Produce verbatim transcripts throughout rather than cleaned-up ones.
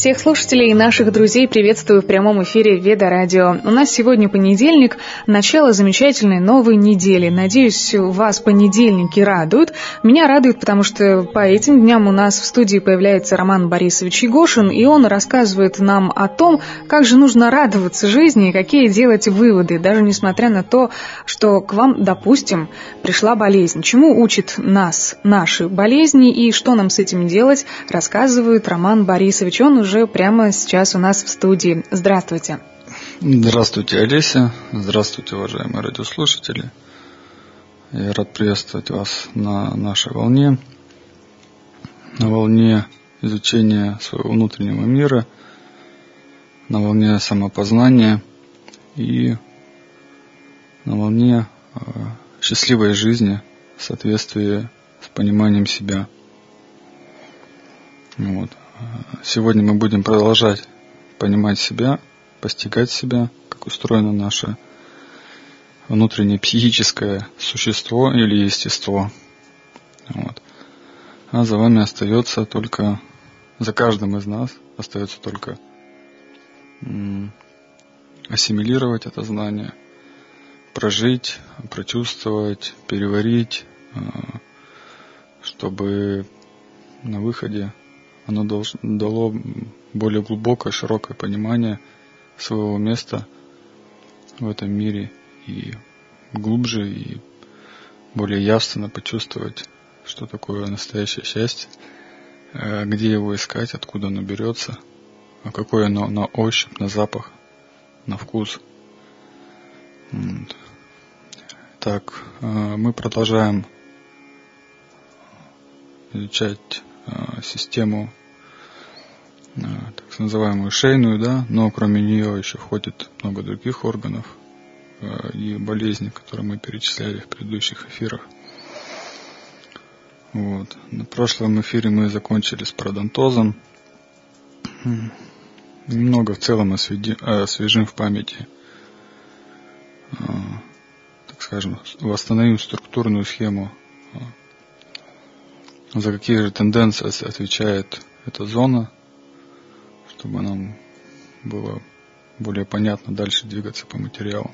Всех слушателей и наших друзей приветствую в прямом эфире Веда Радио. У нас сегодня понедельник, начало замечательной новой недели. Надеюсь, вас понедельники радуют. Меня радует, потому что по этим дням у нас в студии появляется Роман Борисович Егошин, и он рассказывает нам о том, как же нужно радоваться жизни и какие делать выводы, даже несмотря на то, что к вам, допустим, пришла болезнь. Чему учат нас наши болезни и что нам с этим делать, рассказывает Роман Борисович. Он уже прямо сейчас у нас в студии. Здравствуйте. Здравствуйте, Олеся. Здравствуйте, уважаемые радиослушатели. Я рад приветствовать вас на нашей волне, на волне изучения своего внутреннего мира, на волне самопознания и на волне э, счастливой жизни в соответствии с пониманием себя. Вот. Сегодня мы будем продолжать понимать себя, постигать себя, как устроено наше внутреннее психическое существо или естество. Вот. А за вами остается только, за каждым из нас остается только м- ассимилировать это знание, прожить, прочувствовать, переварить, э- чтобы на выходе оно должно, дало более глубокое, широкое понимание своего места в этом мире и глубже и более явственно почувствовать, что такое настоящее счастье, где его искать, откуда оно берется, а какое оно на ощупь, на запах, на вкус. Так, мы продолжаем изучать систему, так называемую шейную, да, но кроме нее еще входит много других органов и болезней, которые мы перечисляли в предыдущих эфирах. Вот. На прошлом эфире мы закончили с пародонтозом. Немного в целом освежим в памяти, так скажем, восстановим структурную схему, за какие же тенденции отвечает эта зона, чтобы нам было более понятно дальше двигаться по материалу.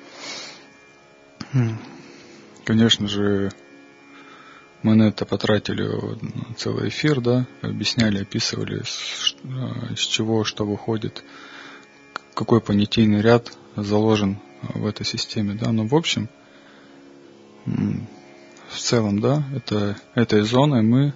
Конечно же, мы на это потратили целый эфир, да, объясняли, описывали, из чего что выходит, какой понятийный ряд заложен в этой системе, да, но в общем, в целом, да, это, этой зоной мы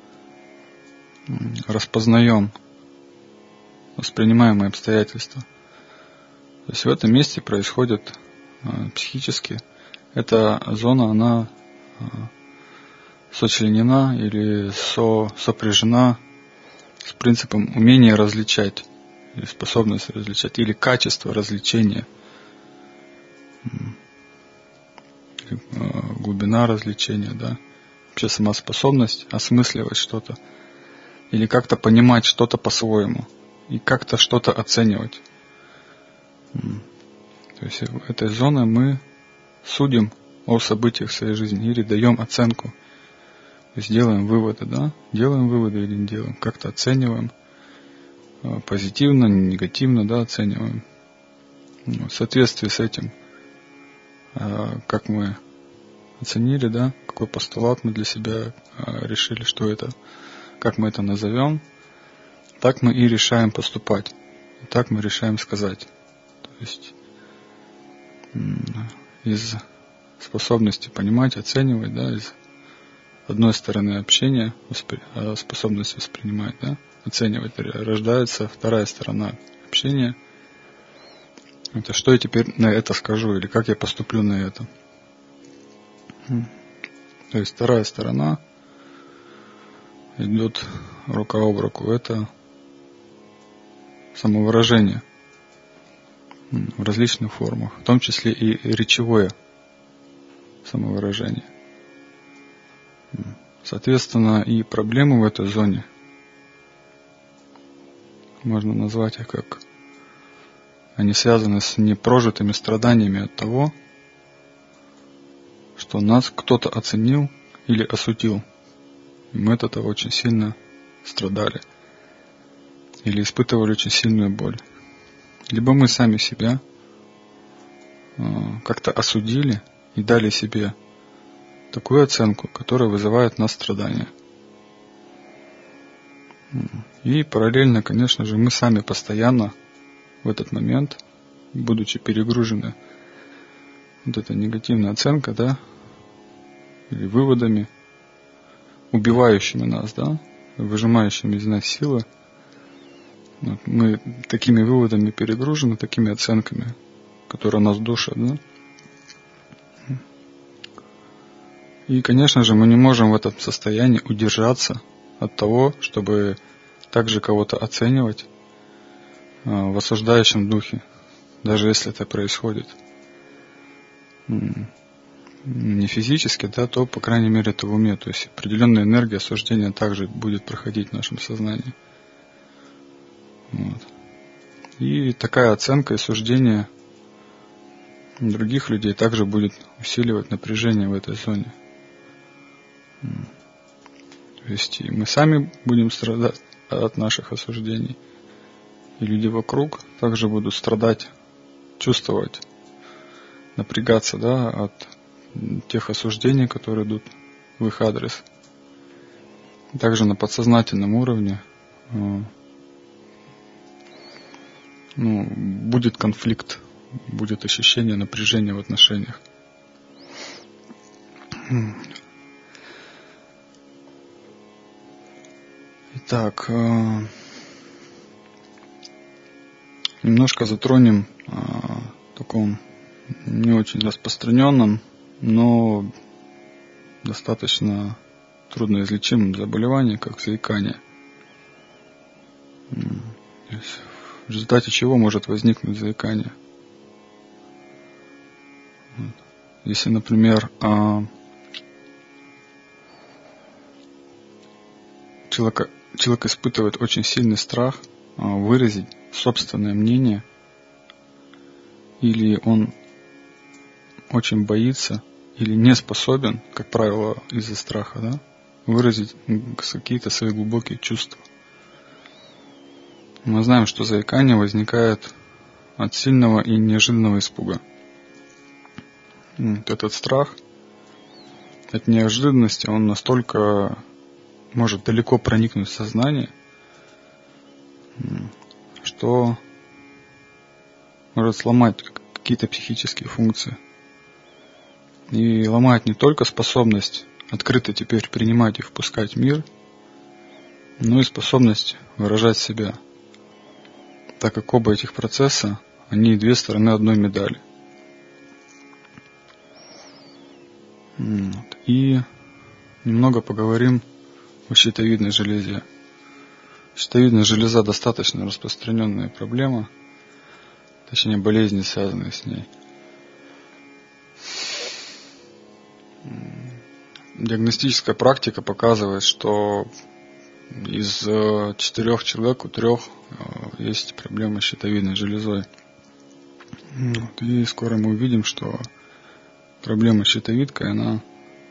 распознаем воспринимаемые обстоятельства. То есть в этом месте происходит э, психически, эта зона, она э, сочленена или со, сопряжена с принципом умения различать, или способность различать, или качество различения, глубина развлечения, да, вообще сама способность осмысливать что-то или как-то понимать что-то по-своему и как-то что-то оценивать. То есть этой зоной мы судим о событиях в своей жизни или даем оценку. То есть делаем выводы, да, делаем выводы или не делаем, как-то оцениваем позитивно, негативно, да, оцениваем. В соответствии с этим, как мы оценили, да, какой постулат мы для себя решили, что это, как мы это назовем, так мы и решаем поступать, и так мы решаем сказать. То есть из способности понимать, оценивать, да, из одной стороны общения, способность воспринимать, да, оценивать, рождается вторая сторона общения. Это что я теперь на это скажу, или как я поступлю на это. То есть вторая сторона идет рука об руку. Это самовыражение в различных формах, в том числе и речевое самовыражение. Соответственно, и проблемы в этой зоне можно назвать их как они связаны с непрожитыми страданиями от того, что нас кто-то оценил или осудил. И мы от этого очень сильно страдали. или испытывали очень сильную боль. Либо мы сами себя как-то осудили и дали себе такую оценку, которая вызывает в нас страдания. И параллельно, конечно же, мы сами постоянно в этот момент, будучи перегружены вот этой негативной оценкой, да, или выводами, убивающими нас, да, выжимающими из нас силы, вот, мы такими выводами перегружены, такими оценками, которые нас душат, да. И, конечно же, мы не можем в этом состоянии удержаться от того, чтобы также кого-то оценивать в осуждающем духе, даже если это происходит не физически, да, то, по крайней мере, это в уме. То есть определенная энергия осуждения также будет проходить в нашем сознании. Вот. И такая оценка и суждение других людей также будет усиливать напряжение в этой зоне. То есть и мы сами будем страдать от наших осуждений, и люди вокруг также будут страдать, чувствовать, напрягаться, да, от тех осуждений, которые идут в их адрес. Также на подсознательном уровне ну, будет конфликт, будет ощущение напряжения в отношениях. Итак, немножко затронем о таком не очень распространенном, но достаточно трудноизлечимом заболевании, как заикание. В результате чего может возникнуть заикание? Если, например, человек, человек испытывает очень сильный страх выразить собственное мнение, или он очень боится или не способен, как правило, из-за страха, да, выразить какие-то свои глубокие чувства. Мы знаем, что заикание возникает от сильного и неожиданного испуга. Вот этот страх от неожиданности, он настолько может далеко проникнуть в сознание, что может сломать какие-то психические функции. И ломает не только способность открыто теперь принимать и впускать мир, но и способность выражать себя, так как оба этих процесса, они две стороны одной медали. И немного поговорим о щитовидной железе. Щитовидная железа достаточно распространенная проблема, точнее болезни, связанные с ней. Диагностическая практика показывает, что из четырех человек у трех есть проблемы с щитовидной железой. Вот. И скоро мы увидим, что проблема с щитовидкой, она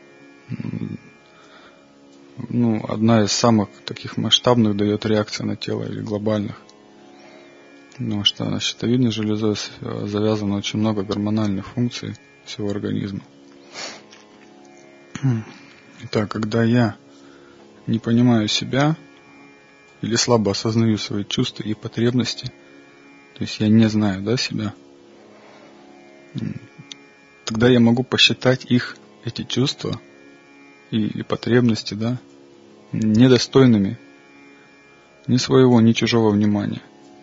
ну, одна из самых таких масштабных дает реакций на тело или глобальных. Потому что на щитовидной железой завязано очень много гормональных функций всего организма. Итак, когда я не понимаю себя или слабо осознаю свои чувства и потребности, то есть я не знаю, да, себя, тогда я могу посчитать их, эти чувства и, и потребности, да, недостойными ни своего, ни чужого внимания.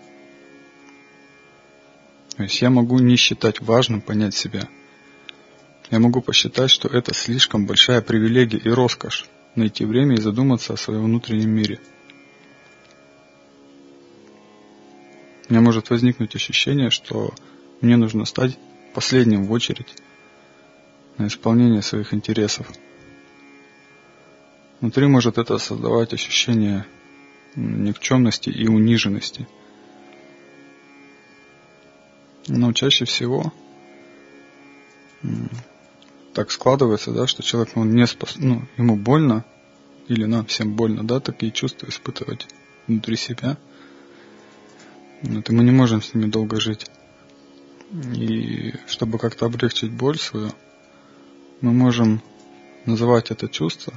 То есть я могу не считать важным понять себя. Я могу посчитать, что это слишком большая привилегия и роскошь найти время и задуматься о своем внутреннем мире. У меня может возникнуть ощущение, что мне нужно стать последним в очередь на исполнение своих интересов. Внутри может это создавать ощущение никчемности и униженности. Но чаще всего так складывается, да, что человек он не спос... ну, ему больно, или нам всем больно, да, такие чувства испытывать внутри себя. Вот, и мы не можем с ними долго жить. И чтобы как-то облегчить боль свою, мы можем называть это чувство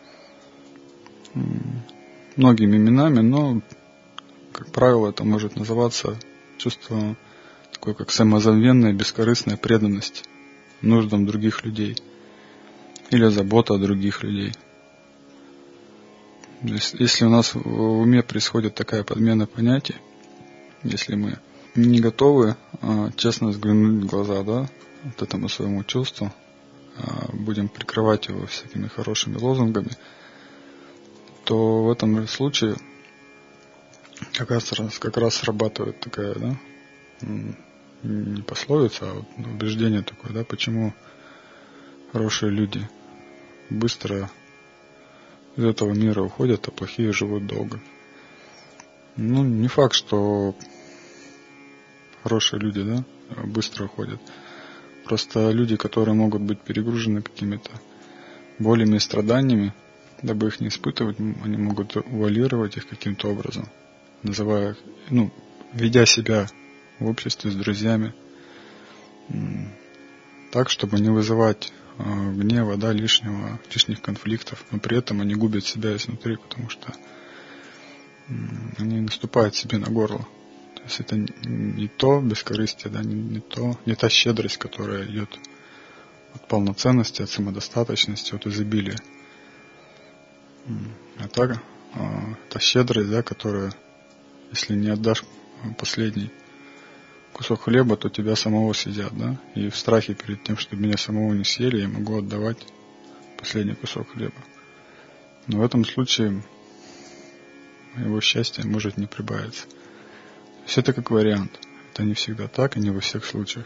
многими именами, но, как правило, это может называться чувство такое, как самозабвенная, бескорыстная преданность нуждам других людей или забота о других людей. Если у нас в уме происходит такая подмена понятий, если мы не готовы а, честно взглянуть в глаза, да, вот этому своему чувству, а, будем прикрывать его всякими хорошими лозунгами, то в этом случае как раз, как раз срабатывает такая, да, не пословица, а вот убеждение такое, да, почему хорошие люди быстро из этого мира уходят, а плохие живут долго. Ну, не факт, что хорошие люди, да, быстро уходят. Просто люди, которые могут быть перегружены какими-то болями и страданиями, дабы их не испытывать, они могут вуалировать их каким-то образом, называя, ну, ведя себя в обществе с друзьями так, чтобы не вызывать э, гнева, да, лишнего, лишних конфликтов, но при этом они губят себя изнутри, потому что э, они наступают себе на горло. То есть это не то бескорыстие, да, не, не то, не та щедрость, которая идет от полноценности, от самодостаточности, от изобилия. А так, э, та щедрость, да, которая, если не отдашь последний кусок хлеба, то тебя самого съедят, да? И в страхе перед тем, чтобы меня самого не съели, я могу отдавать последний кусок хлеба. Но в этом случае его счастье может не прибавиться. То есть это как вариант. Это не всегда так, и не во всех случаях.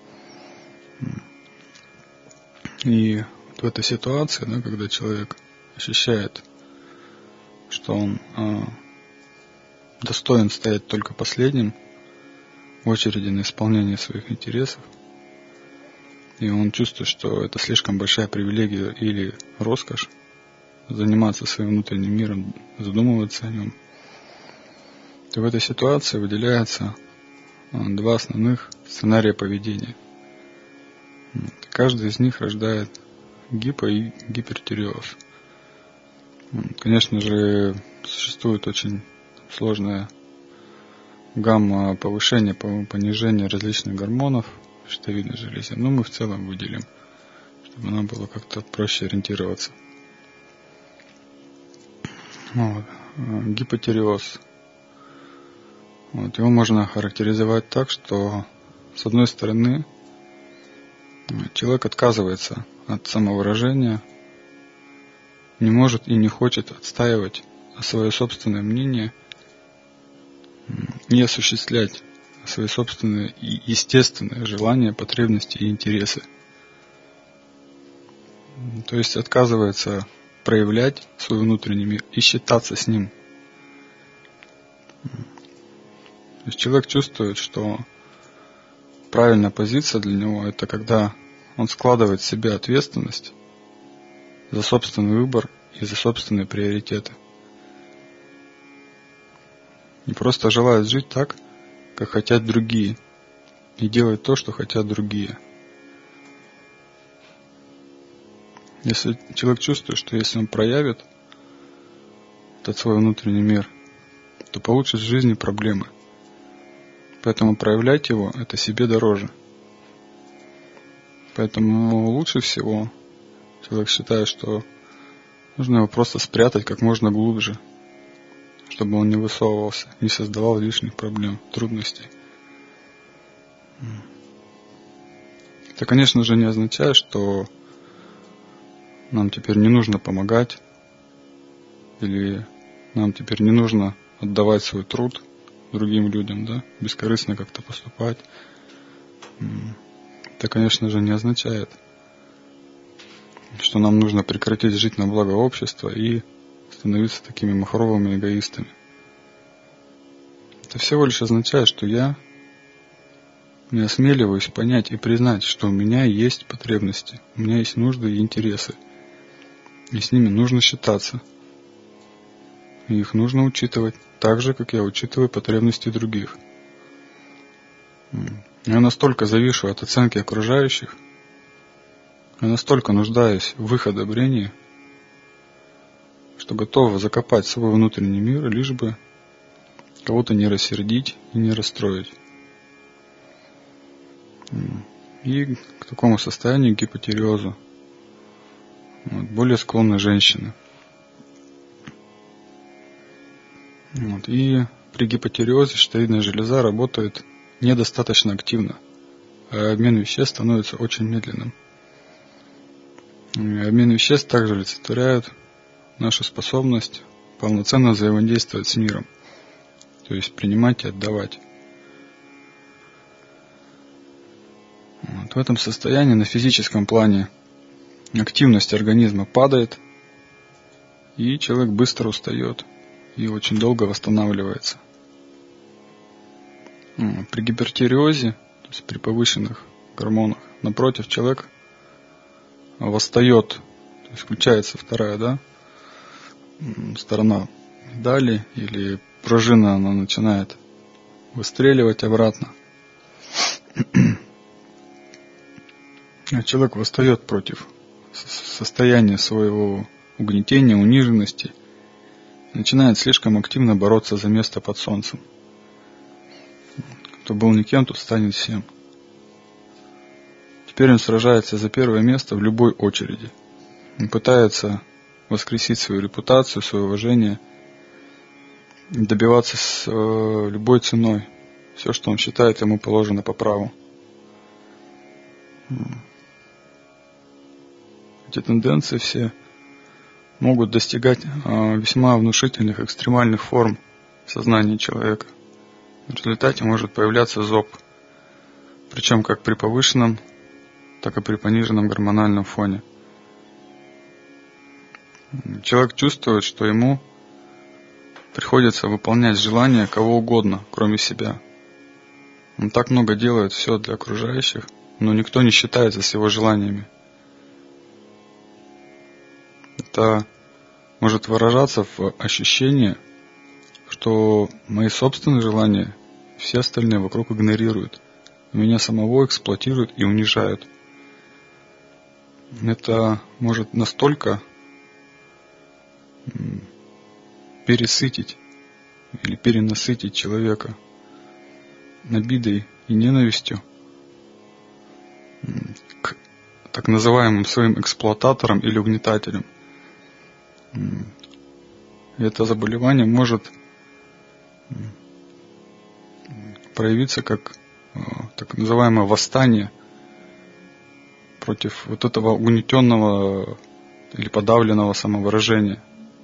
И вот в этой ситуации, да, когда человек ощущает, что он а, достоин стоять только последним в очереди на исполнение своих интересов, и он чувствует, что это слишком большая привилегия или роскошь заниматься своим внутренним миром, задумываться о нем, то в этой ситуации выделяются два основных сценария поведения. Каждый из них рождает гипо- и гипертиреоз. Конечно же, существует очень сложная гамма повышения, понижения различных гормонов в щитовидной железе, но мы в целом выделим, чтобы нам было как-то проще ориентироваться. Вот. Гипотиреоз. Вот. Его можно характеризовать так, что с одной стороны человек отказывается от самовыражения, не может и не хочет отстаивать свое собственное мнение, не осуществлять свои собственные и естественные желания, потребности и интересы. То есть отказывается проявлять свой внутренний мир и считаться с ним. То есть человек чувствует, что правильная позиция для него — это когда он складывает в себе ответственность за собственный выбор и за собственные приоритеты. И просто желает жить так, как хотят другие, и делать то, что хотят другие. Если человек чувствует, что если он проявит этот свой внутренний мир, то получит в жизни проблемы. Поэтому проявлять его — это себе дороже. Поэтому лучше всего человек считает, что нужно его просто спрятать как можно глубже, чтобы он не высовывался, не создавал лишних проблем, трудностей. Это, конечно же, не означает, что нам теперь не нужно помогать, или нам теперь не нужно отдавать свой труд другим людям, да, бескорыстно как-то поступать. Это, конечно же, не означает, что нам нужно прекратить жить на благо общества и становиться такими махровыми эгоистами. Это всего лишь означает, что я не осмеливаюсь понять и признать, что у меня есть потребности, у меня есть нужды и интересы, и с ними нужно считаться. И их нужно учитывать так же, как я учитываю потребности других. Я настолько завишу от оценки окружающих, я настолько нуждаюсь в их одобрении, что готов закопать свой внутренний мир, лишь бы кого-то не рассердить и не расстроить. И к такому состоянию, к гипотиреозу, вот, более склонны женщины. Вот, и при гипотиреозе щитовидная железа работает недостаточно активно, а обмен веществ становится очень медленным. И обмен веществ также олицетворяет нашу способность полноценно взаимодействовать с миром, то есть принимать и отдавать. Вот в этом состоянии на физическом плане активность организма падает, и человек быстро устает и очень долго восстанавливается. При гипертиреозе, то есть при повышенных гормонах, напротив, человек восстает, то есть включается вторая, да, сторона медали, или пружина, она начинает выстреливать обратно. А человек восстает против состояния своего угнетения, униженности, начинает слишком активно бороться за место под солнцем. Кто был никем, тот станет всем. Теперь он сражается за первое место в любой очереди. Он пытается воскресить свою репутацию, свое уважение, добиваться с э, любой ценой все, что он считает ему положено по праву. Эти тенденции все могут достигать э, весьма внушительных, экстремальных форм в сознании человека. В результате может появляться зоб, причем как при повышенном, так и при пониженном гормональном фоне. Человек чувствует, что ему приходится выполнять желания кого угодно, кроме себя. Он так много делает все для окружающих, но никто не считается с его желаниями. Это может выражаться в ощущении, что мои собственные желания все остальные вокруг игнорируют, меня самого эксплуатируют и унижают. Это может настолько пересытить или перенасытить человека обидой и ненавистью к так называемым своим эксплуататорам или угнетателям. И это заболевание может проявиться как так называемое восстание против вот этого угнетенного или подавленного самовыражения.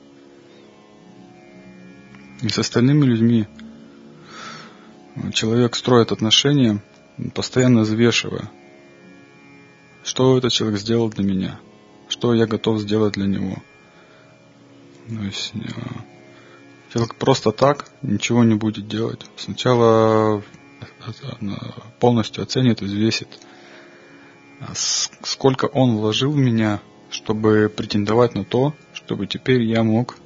И с остальными людьми человек строит отношения, постоянно взвешивая, что этот человек сделал для меня, что я готов сделать для него. То есть человек просто так ничего не будет делать. Сначала полностью оценит, взвесит, сколько он вложил в меня, чтобы претендовать на то, чтобы теперь я мог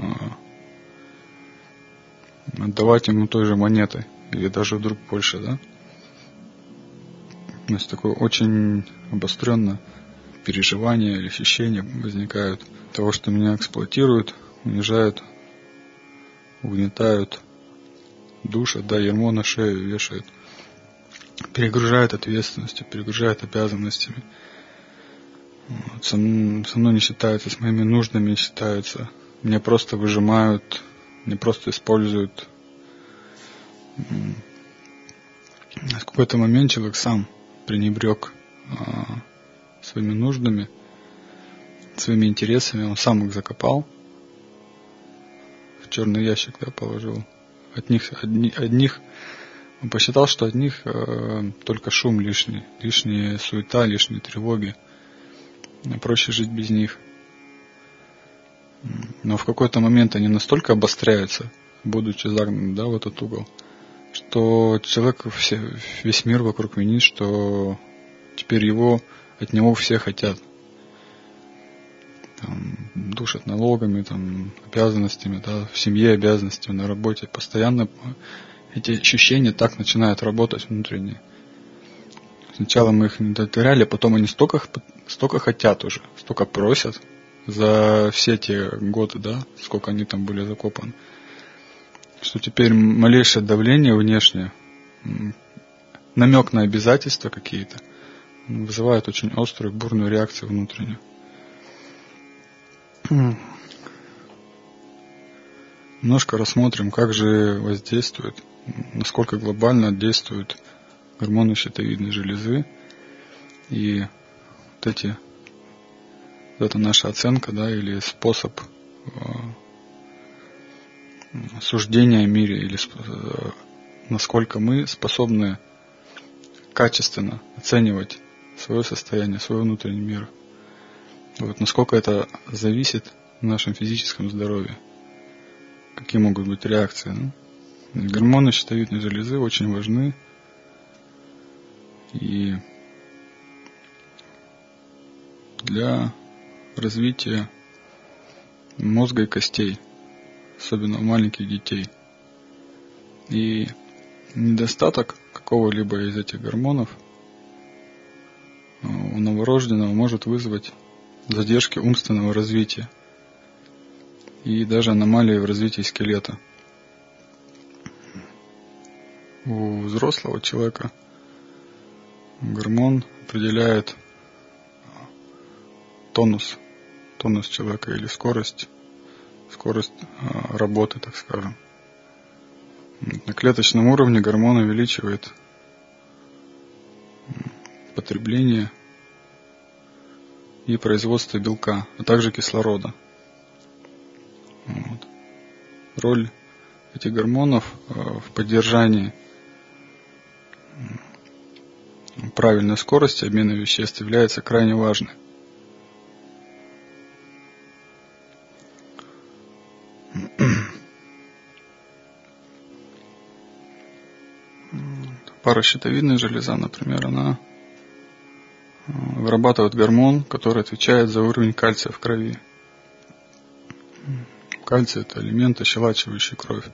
отдавать ему той же монетой, или даже вдруг больше, да? То есть такое очень обостренное переживание или ощущение возникают того, что меня эксплуатируют, унижают, угнетают, душат, да, ярмо на шею вешают, перегружают ответственностью, перегружают обязанностями. Вот, со, со мной не считаются, с моими нуждами не считаются, меня просто выжимают, меня просто используют. В какой-то момент человек сам пренебрег а, своими нуждами, своими интересами, он сам их закопал, в черный ящик, да, положил. От них, одни, одних, он посчитал, что от них э, только шум лишний, лишняя суета, лишние тревоги. Проще жить без них. Но в какой-то момент они настолько обостряются, будучи загнаны, да, в этот угол, что человек, все, весь мир вокруг винит, что теперь его, от него все хотят. Там, душат налогами, там, обязанностями, да, в семье обязанностями, на работе. Постоянно эти ощущения так начинают работать внутренние. Сначала мы их не удовлетворяли, потом они столько, столько хотят уже, столько просят за все те годы, да, сколько они там были закопаны, что теперь малейшее давление внешнее, намек на обязательства какие-то, вызывает очень острую, бурную реакцию внутреннюю. Немножко рассмотрим, как же воздействует, насколько глобально действуют гормоны щитовидной железы. И вот эти, вот это наша оценка, да, или способ э, суждения о мире, или э, насколько мы способны качественно оценивать свое состояние, свой внутренний мир. Вот насколько это зависит в нашем физическом здоровье. Какие могут быть реакции. Ну? Гормоны щитовидной железы очень важны. И для развития мозга и костей, особенно у маленьких детей. И недостаток какого-либо из этих гормонов у новорожденного может вызвать задержки умственного развития и даже аномалии в развитии скелета. У взрослого человека гормон определяет тонус, тонус человека или скорость, скорость работы, так скажем. На клеточном уровне гормон увеличивает потребление и производство белка, а также кислорода. Вот. Роль этих гормонов в поддержании правильной скорости обмена веществ является крайне важной. Паращитовидная железа, например, она вырабатывает гормон, который отвечает за уровень кальция в крови. Кальций – это элемент, ощелачивающий кровь.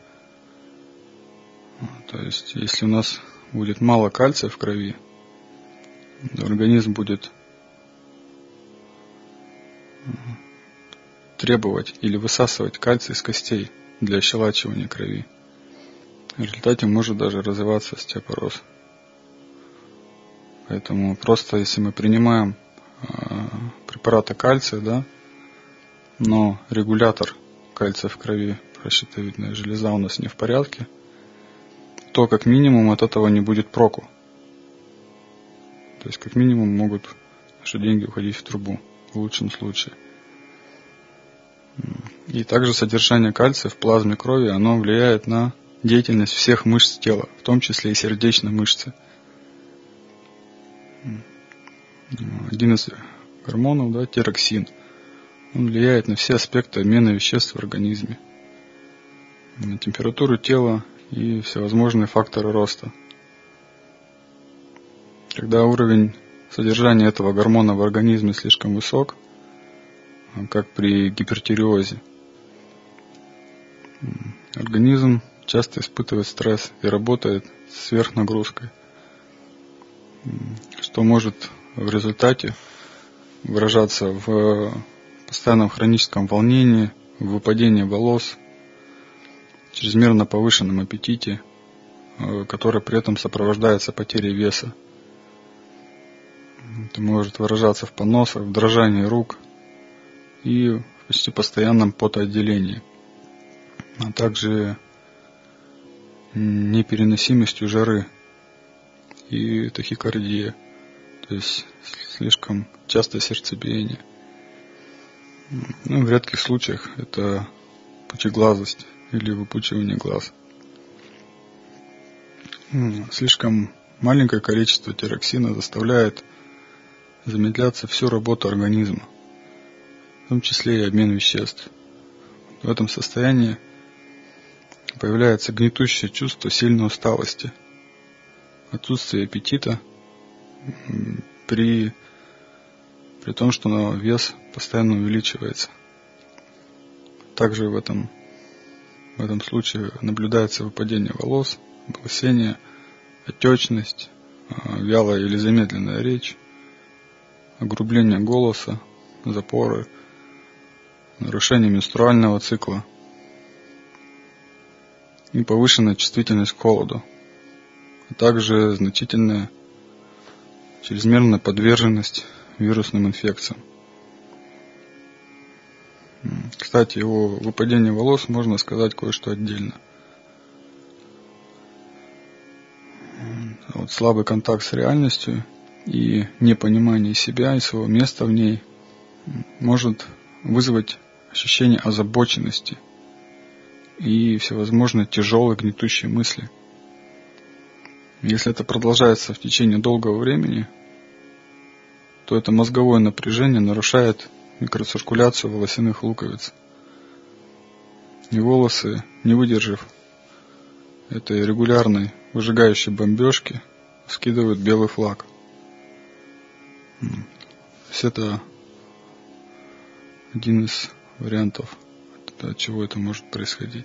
То есть, если у нас будет мало кальция в крови, организм будет требовать или высасывать кальций из костей для ощелачивания крови. В результате может даже развиваться остеопороз. Поэтому просто если мы принимаем э, препараты кальция, да, но регулятор кальция в крови, паращитовидная железа у нас не в порядке, то как минимум от этого не будет проку. То есть как минимум могут наши деньги уходить в трубу в лучшем случае. И также содержание кальция в плазме крови, оно влияет на деятельность всех мышц тела, в том числе и сердечной мышцы. Один из гормонов, да, тироксин, он влияет на все аспекты обмена веществ в организме, на температуру тела и всевозможные факторы роста. Когда уровень содержания этого гормона в организме слишком высок, как при гипертиреозе, организм часто испытывает стресс и работает с сверхнагрузкой, что может в результате выражаться в постоянном хроническом волнении, в выпадении волос, чрезмерно повышенном аппетите, который при этом сопровождается потерей веса. Это может выражаться в поносах, в дрожании рук и в почти постоянном потоотделении, а также непереносимостью жары и тахикардия, то есть слишком частое сердцебиение. Ну, в редких случаях это пучеглазость или выпучивание глаз. Слишком маленькое количество тироксина заставляет замедляться всю работу организма, в том числе и обмен веществ. В этом состоянии появляется гнетущее чувство сильной усталости, отсутствие аппетита при, при том, что вес постоянно увеличивается. Также в этом, в этом случае наблюдается выпадение волос, голосение, отечность, вялая или замедленная речь, огрубление голоса, запоры, нарушение менструального цикла и повышенная чувствительность к холоду, а также значительная чрезмерная подверженность вирусным инфекциям. Кстати, о выпадении волос можно сказать кое-что отдельно. Вот слабый контакт с реальностью и непонимание себя и своего места в ней может вызвать ощущение озабоченности и всевозможные тяжелые гнетущие мысли. Если это продолжается в течение долгого времени, то это мозговое напряжение нарушает микроциркуляцию волосяных луковиц. И волосы, не выдержав этой регулярной выжигающей бомбежки, скидывают белый флаг. То есть это один из вариантов, от чего это может происходить.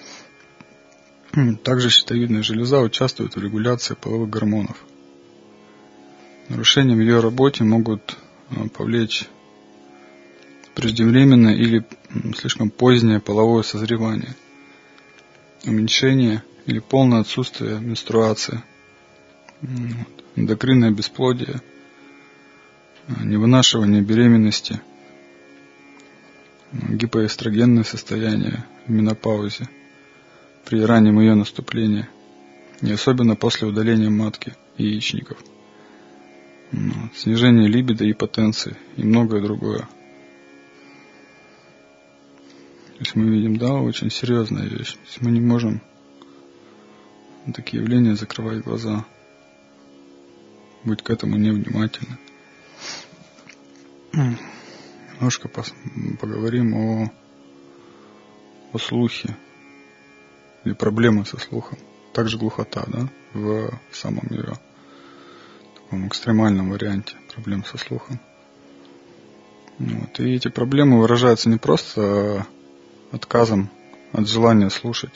Также щитовидная железа участвует в регуляции половых гормонов. Нарушения в ее работе могут повлечь преждевременное или слишком позднее половое созревание, уменьшение или полное отсутствие менструации, эндокринное бесплодие, невынашивание беременности, гипоэстрогенное состояние в менопаузе при раннем ее наступлении, и особенно после удаления матки и яичников, снижение либидо и потенции и многое другое. То есть мы видим, да, очень серьезная вещь. То есть мы не можем на такие явления закрывать глаза, быть к этому невнимательны. Немножко поговорим о, о слухе или проблемы со слухом. Также глухота, да, в самом ее таком экстремальном варианте проблем со слухом. Вот. И эти проблемы выражаются не просто отказом от желания слушать.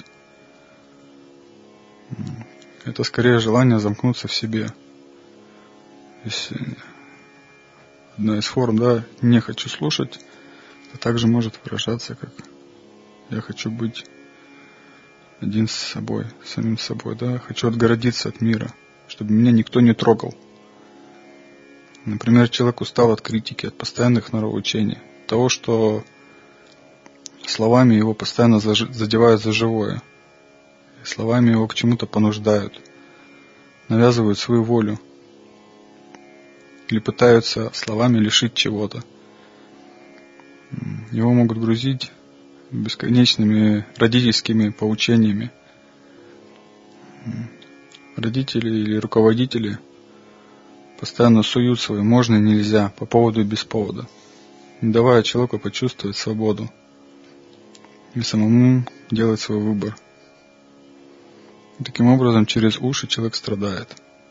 Это скорее желание замкнуться в себе. То есть одна из форм, да, не хочу слушать, это также может выражаться как я хочу быть один с собой, самим собой, да, хочу отгородиться от мира, чтобы меня никто не трогал. Например, человек устал от критики, от постоянных нравоучений, того, что словами его постоянно задевают за живое, словами его к чему-то понуждают, навязывают свою волю или пытаются словами лишить чего-то. Его могут грузить бесконечными родительскими поучениями. Родители или руководители постоянно суют свое «можно» и «нельзя» по поводу и без повода, не давая человеку почувствовать свободу и самому делать свой выбор. И таким образом, через уши человек страдает.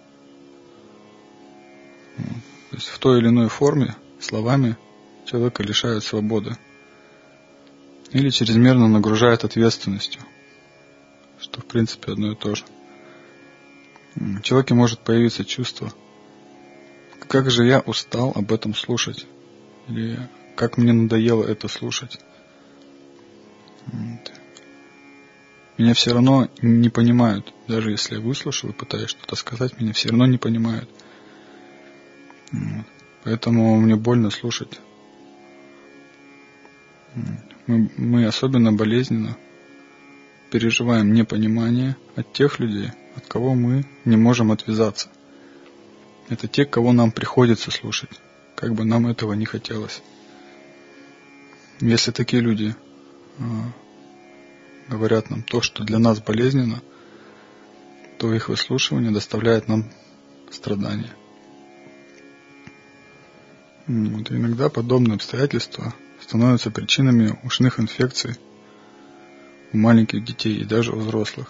То есть в той или иной форме, словами, человека лишают свободы. Или чрезмерно нагружает ответственностью, что в принципе одно и то же. В человеке может появиться чувство: как же я устал об этом слушать, или как мне надоело это слушать. Меня все равно не понимают, даже если я выслушал и пытаюсь что-то сказать, меня все равно не понимают. Поэтому мне больно слушать. Мы, мы особенно болезненно переживаем непонимание от тех людей, от кого мы не можем отвязаться. Это те, кого нам приходится слушать, как бы нам этого не хотелось. Если такие люди э, говорят нам то, что для нас болезненно, то их выслушивание доставляет нам страдания. Вот, иногда подобные обстоятельства становятся причинами ушных инфекций у маленьких детей и даже у взрослых.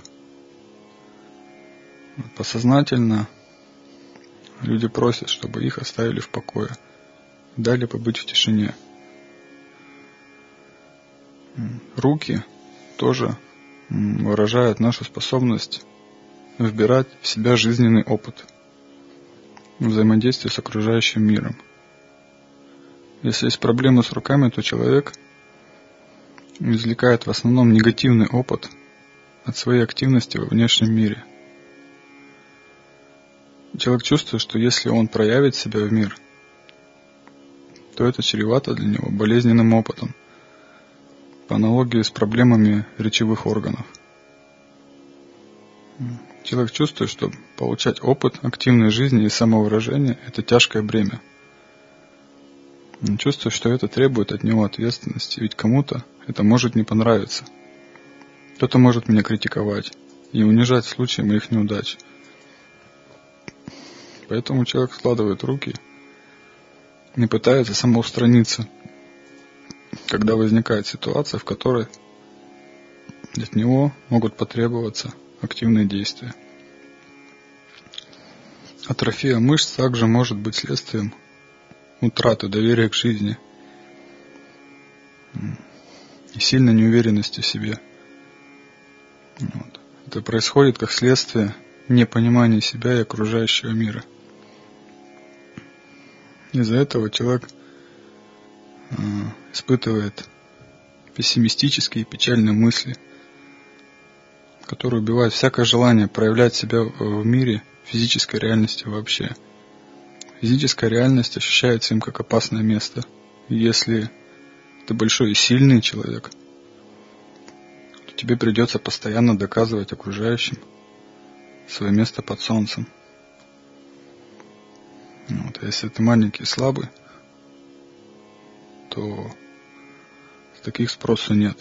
Подсознательно люди просят, чтобы их оставили в покое, дали побыть в тишине. Руки тоже выражают нашу способность вбирать в себя жизненный опыт взаимодействия с окружающим миром. Если есть проблемы с руками, то человек извлекает в основном негативный опыт от своей активности во внешнем мире. Человек чувствует, что если он проявит себя в мир, то это чревато для него болезненным опытом, по аналогии с проблемами речевых органов. Человек чувствует, что получать опыт активной жизни и самовыражения – это тяжкое бремя. Он чувствует, что это требует от него ответственности, ведь кому-то это может не понравиться. Кто-то может меня критиковать и унижать в случае моих неудач. Поэтому человек складывает руки и пытается самоустраниться, когда возникает ситуация, в которой от него могут потребоваться активные действия. Атрофия мышц также может быть следствием утраты доверия к жизни и сильной неуверенности в себе. Вот. Это происходит как следствие непонимания себя и окружающего мира. Из-за этого человек э, испытывает пессимистические и печальные мысли, которые убивают всякое желание проявлять себя в мире физической реальности вообще. Физическая реальность ощущается им как опасное место. И если ты большой и сильный человек, то тебе придется постоянно доказывать окружающим свое место под солнцем. Вот. А если ты маленький и слабый, то с таких спросу нет.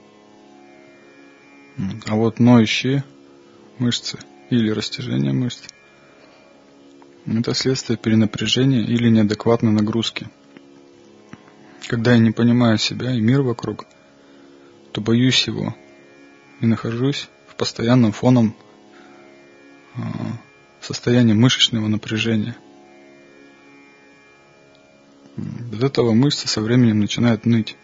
А вот ноющие мышцы или растяжение мышц – это следствие перенапряжения или неадекватной нагрузки. Когда я не понимаю себя и мир вокруг, то боюсь его и нахожусь в постоянном фоном э, состоянии мышечного напряжения. От этого мышцы со временем начинают ныть.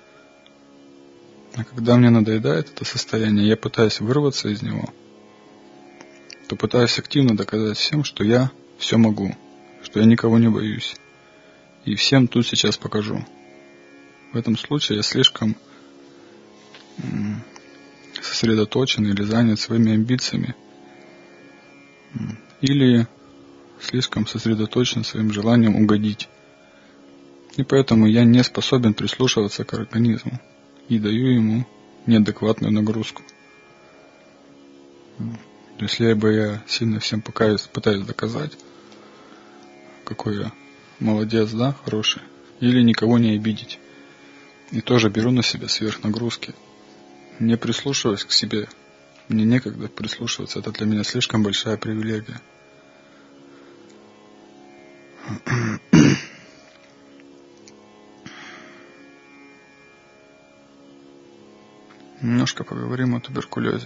А когда мне надоедает это состояние, я пытаюсь вырваться из него, то пытаюсь активно доказать всем, что я все могу, что я никого не боюсь. И всем тут сейчас покажу. В этом случае я слишком сосредоточен или занят своими амбициями, или слишком сосредоточен своим желанием угодить. И поэтому я не способен прислушиваться к организму и даю ему неадекватную нагрузку. Если бы я сильно всем пытаюсь, пытаюсь доказать, какой я молодец, да, хороший, или никого не обидеть, и тоже беру на себя сверхнагрузки, не прислушиваясь к себе, мне некогда прислушиваться, это для меня слишком большая привилегия. Немножко поговорим о туберкулезе.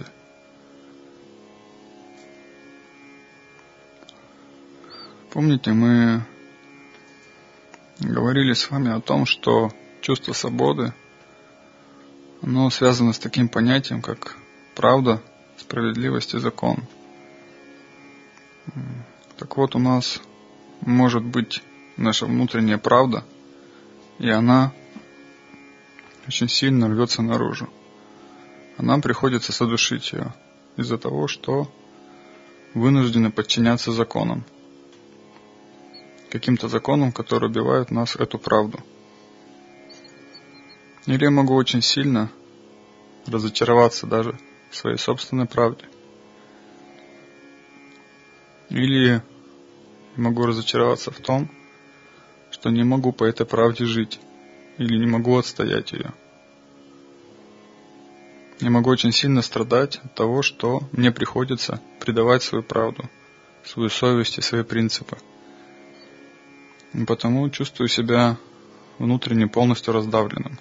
Помните, мы говорили с вами о том, что чувство свободы, оно связано с таким понятием, как правда, справедливость и закон. Так вот, у нас может быть наша внутренняя правда, и она очень сильно рвется наружу. А нам приходится задушить ее из-за того, что вынуждены подчиняться законам. Каким-то законам, которые убивают нас эту правду. Или я могу очень сильно разочароваться даже в своей собственной правде. Или могу разочароваться в том, что не могу по этой правде жить, или не могу отстоять ее. Я могу очень сильно страдать от того, что мне приходится предавать свою правду, свою совесть и свои принципы. И потому чувствую себя внутренне полностью раздавленным.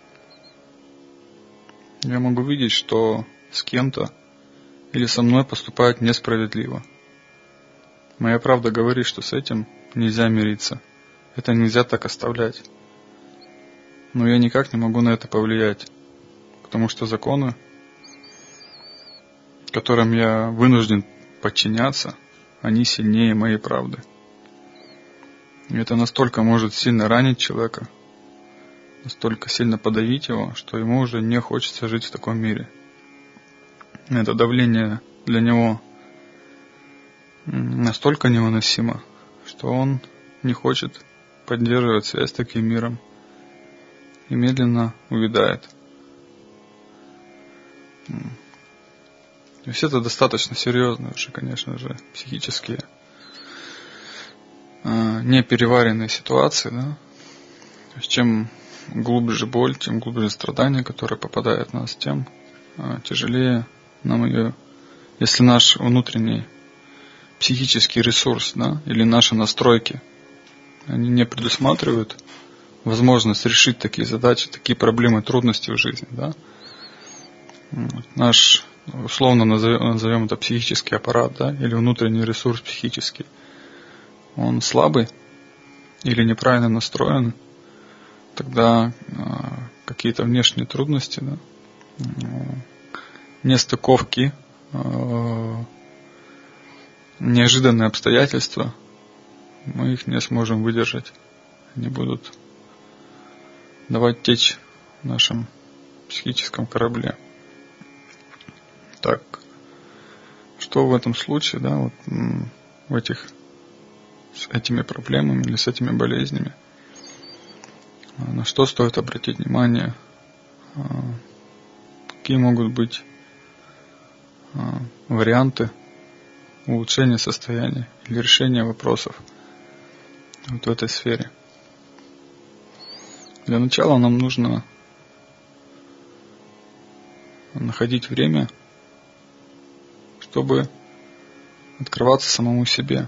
Я могу видеть, что с кем-то или со мной поступают несправедливо. Моя правда говорит, что с этим нельзя мириться. Это нельзя так оставлять. Но я никак не могу на это повлиять. Потому что законы, которым я вынужден подчиняться, они сильнее моей правды. И это настолько может сильно ранить человека, настолько сильно подавить его, что ему уже не хочется жить в таком мире. Это давление для него настолько невыносимо, что он не хочет поддерживать связь с таким миром и медленно увядает. То есть это достаточно серьезные уже, конечно же, психические непереваренные ситуации, да? То есть чем глубже боль, тем глубже страдания, которые попадают в нас, тем тяжелее нам ее, если наш внутренний психический ресурс, да, или наши настройки, они не предусматривают возможность решить такие задачи, такие проблемы, трудности в жизни, да. Наш, условно назовем, назовем это психический аппарат, да, или внутренний ресурс психический, он слабый или неправильно настроен, тогда э, какие-то внешние трудности, да, э, нестыковки, э, неожиданные обстоятельства, мы их не сможем выдержать. Они будут давать течь в нашем психическом корабле. Так, что в этом случае, да, вот в этих, с этими проблемами или с этими болезнями, на что стоит обратить внимание, какие могут быть варианты улучшения состояния или решения вопросов вот в этой сфере. Для начала нам нужно находить время, чтобы открываться самому себе.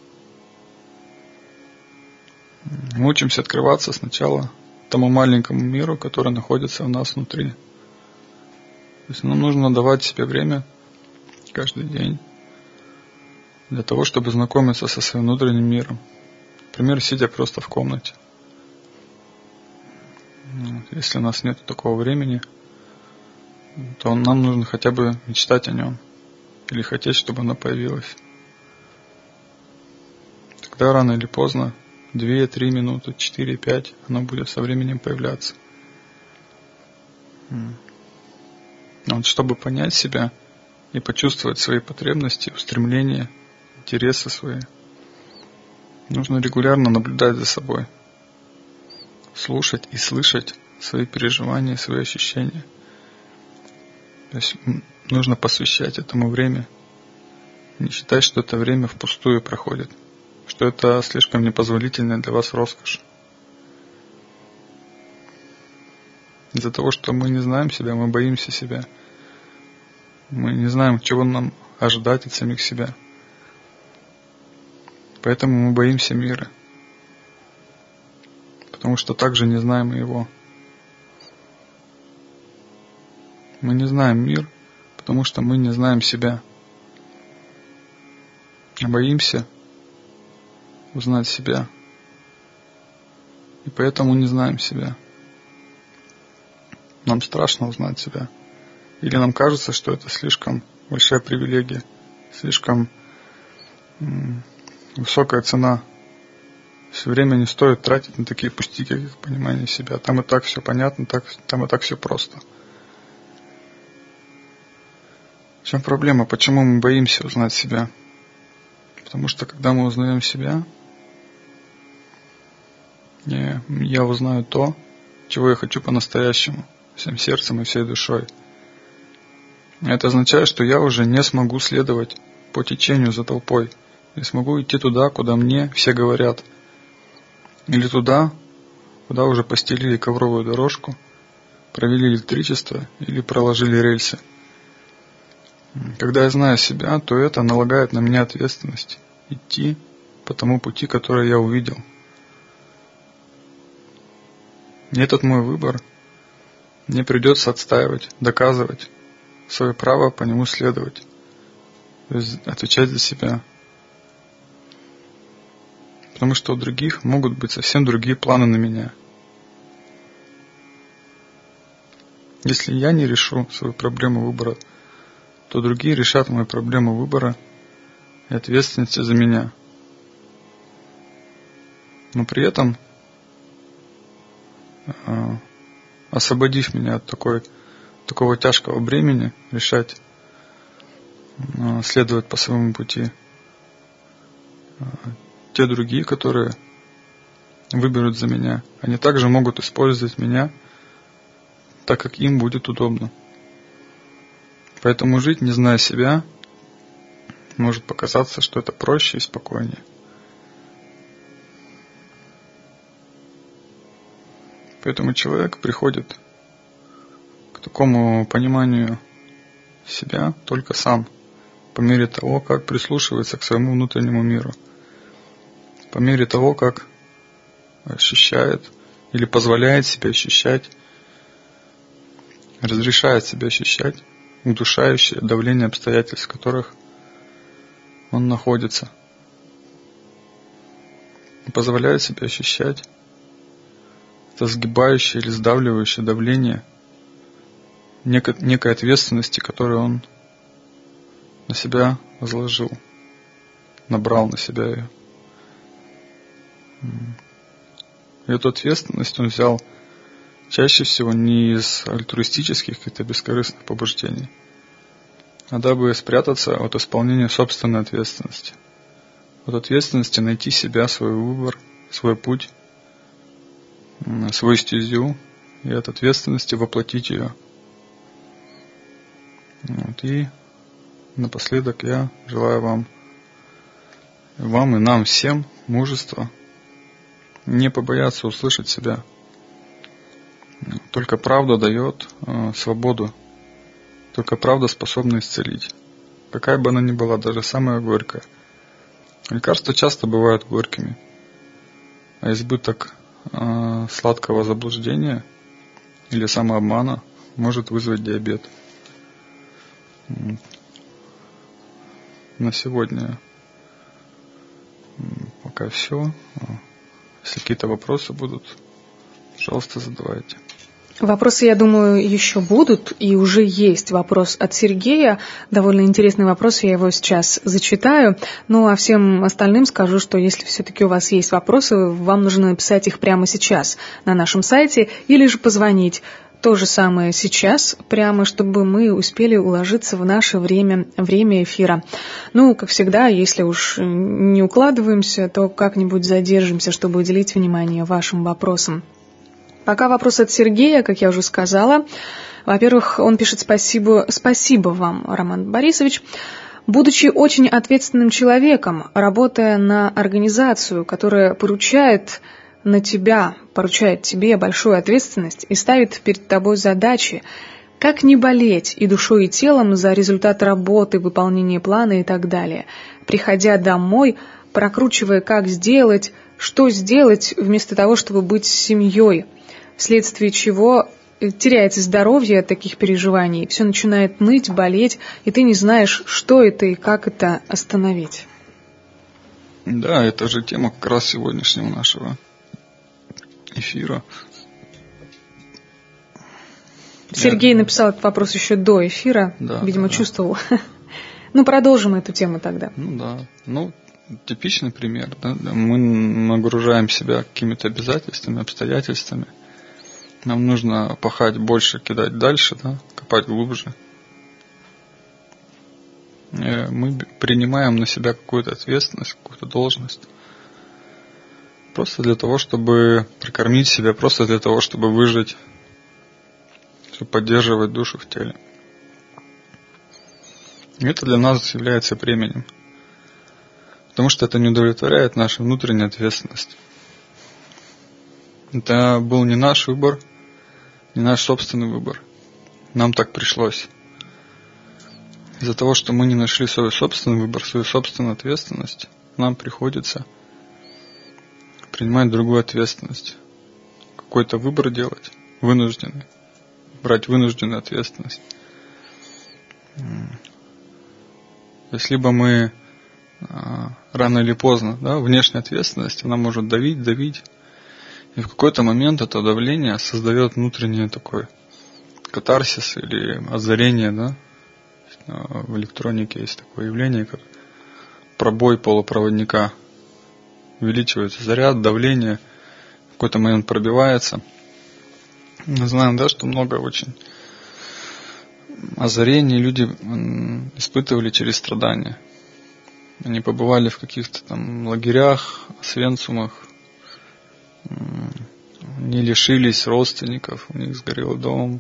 Мы учимся открываться сначала тому маленькому миру, который находится в нас внутри. То есть нам нужно давать себе время каждый день для того, чтобы знакомиться со своим внутренним миром. Например, сидя просто в комнате. Если у нас нет такого времени, то нам нужно хотя бы мечтать о нем. Или хотеть, чтобы оно появилось. Тогда рано или поздно, две-три минуты, четыре-пять, оно будет со временем появляться. Вот, чтобы понять себя и почувствовать свои потребности, устремления, интересы свои, нужно регулярно наблюдать за собой, слушать и слышать свои переживания, свои ощущения. То есть нужно посвящать этому время, не считать, что это время впустую проходит, что это слишком непозволительная для вас роскошь. Из-за того, что мы не знаем себя, мы боимся себя. Мы не знаем, чего нам ожидать от самих себя. Поэтому мы боимся мира. Потому что также не знаем его. Мы не знаем мир, потому что мы не знаем себя. Боимся узнать себя. И поэтому не знаем себя. Нам страшно узнать себя. Или нам кажется, что это слишком большая привилегия, слишком м- высокая цена. Все время не стоит тратить на такие пустяки, как понимание себя. Там и так все понятно, так, там и так все просто. В чем проблема? Почему мы боимся узнать себя? Потому что когда мы узнаем себя, я, я узнаю то, чего я хочу по-настоящему, всем сердцем и всей душой. Это означает, что я уже не смогу следовать по течению за толпой. Не смогу идти туда, куда мне все говорят. Или туда, куда уже постелили ковровую дорожку, провели электричество или проложили рельсы. Когда я знаю себя, то это налагает на меня ответственность идти по тому пути, который я увидел. И этот мой выбор мне придется отстаивать, доказывать свое право по нему следовать, то есть отвечать за себя. Потому что у других могут быть совсем другие планы на меня. Если я не решу свою проблему выбора, то другие решат мою проблему выбора и ответственности за меня. Но при этом, освободив меня от такой, такого тяжкого бремени, решать, следовать по своему пути, те другие, которые выберут за меня, они также могут использовать меня так, как им будет удобно. Поэтому жить, не зная себя, может показаться, что это проще и спокойнее. Поэтому человек приходит к такому пониманию себя только сам, по мере того, как прислушивается к своему внутреннему миру, по мере того, как ощущает или позволяет себе ощущать, разрешает себе ощущать удушающее давление обстоятельств, в которых он находится, и позволяет себе ощущать это сгибающее или сдавливающее давление некой, некой ответственности, которую он на себя возложил, набрал на себя ее. И эту ответственность он взял чаще всего не из альтруистических каких-то бескорыстных побуждений, а дабы спрятаться от исполнения собственной ответственности. От ответственности найти себя, свой выбор, свой путь, свою стезю, и от ответственности воплотить ее. Вот. И напоследок я желаю вам, вам и нам всем мужества, не побояться услышать себя. Только правда дает э, свободу. Только правда способна исцелить. Какая бы она ни была, даже самая горькая. Лекарства часто бывают горькими. А избыток э, сладкого заблуждения или самообмана может вызвать диабет. На сегодня пока все. Если какие-то вопросы будут, пожалуйста, задавайте. Вопросы, я думаю, еще будут, и уже есть вопрос от Сергея. Довольно интересный вопрос, я его сейчас зачитаю. Ну, а всем остальным скажу, что если все-таки у вас есть вопросы, вам нужно написать их прямо сейчас на нашем сайте или же позвонить. То же самое сейчас, прямо, чтобы мы успели уложиться в наше время, время эфира. Ну, как всегда, если уж не укладываемся, то как-нибудь задержимся, чтобы уделить внимание вашим вопросам. Пока вопрос от Сергея, как я уже сказала. Во-первых, он пишет спасибо, спасибо вам, Роман Борисович. Будучи очень ответственным человеком, работая на организацию, которая поручает на тебя, поручает тебе большую ответственность и ставит перед тобой задачи, как не болеть и душой, и телом за результат работы, выполнение плана и так далее, приходя домой, прокручивая, как сделать, что сделать, вместо того, чтобы быть с семьей, вследствие чего теряется здоровье от таких переживаний, все начинает ныть, болеть, и ты не знаешь, что это и как это остановить. Да, это же тема как раз сегодняшнего нашего эфира. Сергей Я... написал этот вопрос еще до эфира, да, видимо, да, чувствовал. Ну, продолжим эту тему тогда. Ну да, ну типичный пример, да? Мы нагружаем себя какими-то обязательствами, обстоятельствами. Нам нужно пахать больше, кидать дальше, да? Копать глубже. И мы принимаем на себя какую-то ответственность, какую-то должность. Просто для того, чтобы прокормить себя, просто для того, чтобы выжить, чтобы поддерживать душу в теле. И это для нас является бременем. Потому что это не удовлетворяет нашу внутреннюю ответственность. Это был не наш выбор, не наш собственный выбор. Нам так пришлось. Из-за того, что мы не нашли свой собственный выбор, свою собственную ответственность, нам приходится принимать другую ответственность. Какой-то выбор делать, вынужденный. Брать вынужденную ответственность. Если бы мы рано или поздно, да, внешняя ответственность, она может давить, давить. И в какой-то момент это давление создает внутренний такой катарсис или озарение, да. В электронике есть такое явление, как пробой полупроводника. Увеличивается заряд, давление, в какой-то момент пробивается. Мы знаем, да, что много очень озарений люди испытывали через страдания. Они побывали в каких-то там лагерях, освенцумах, они лишились родственников, у них сгорел дом,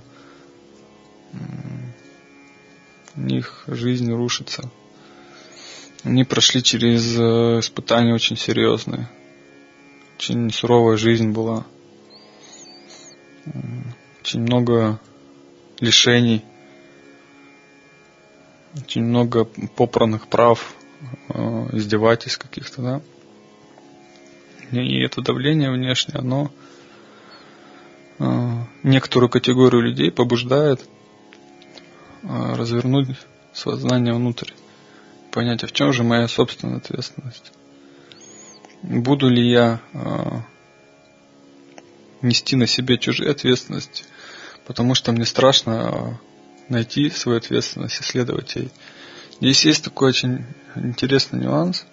у них жизнь рушится. Они прошли через испытания очень серьезные. Очень суровая жизнь была. Очень много лишений. Очень много попранных прав, издевательств каких-то, да. И это давление внешнее, оно некоторую категорию людей побуждает развернуть сознание внутрь. Понять, а в чем же моя собственная ответственность? Буду ли я э, нести на себе чужие ответственности, потому что мне страшно найти свою ответственность и следовать ей. Здесь есть такой очень интересный нюанс.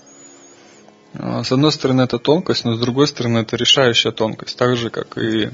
С одной стороны, это тонкость, но с другой стороны, это решающая тонкость. Так же, как и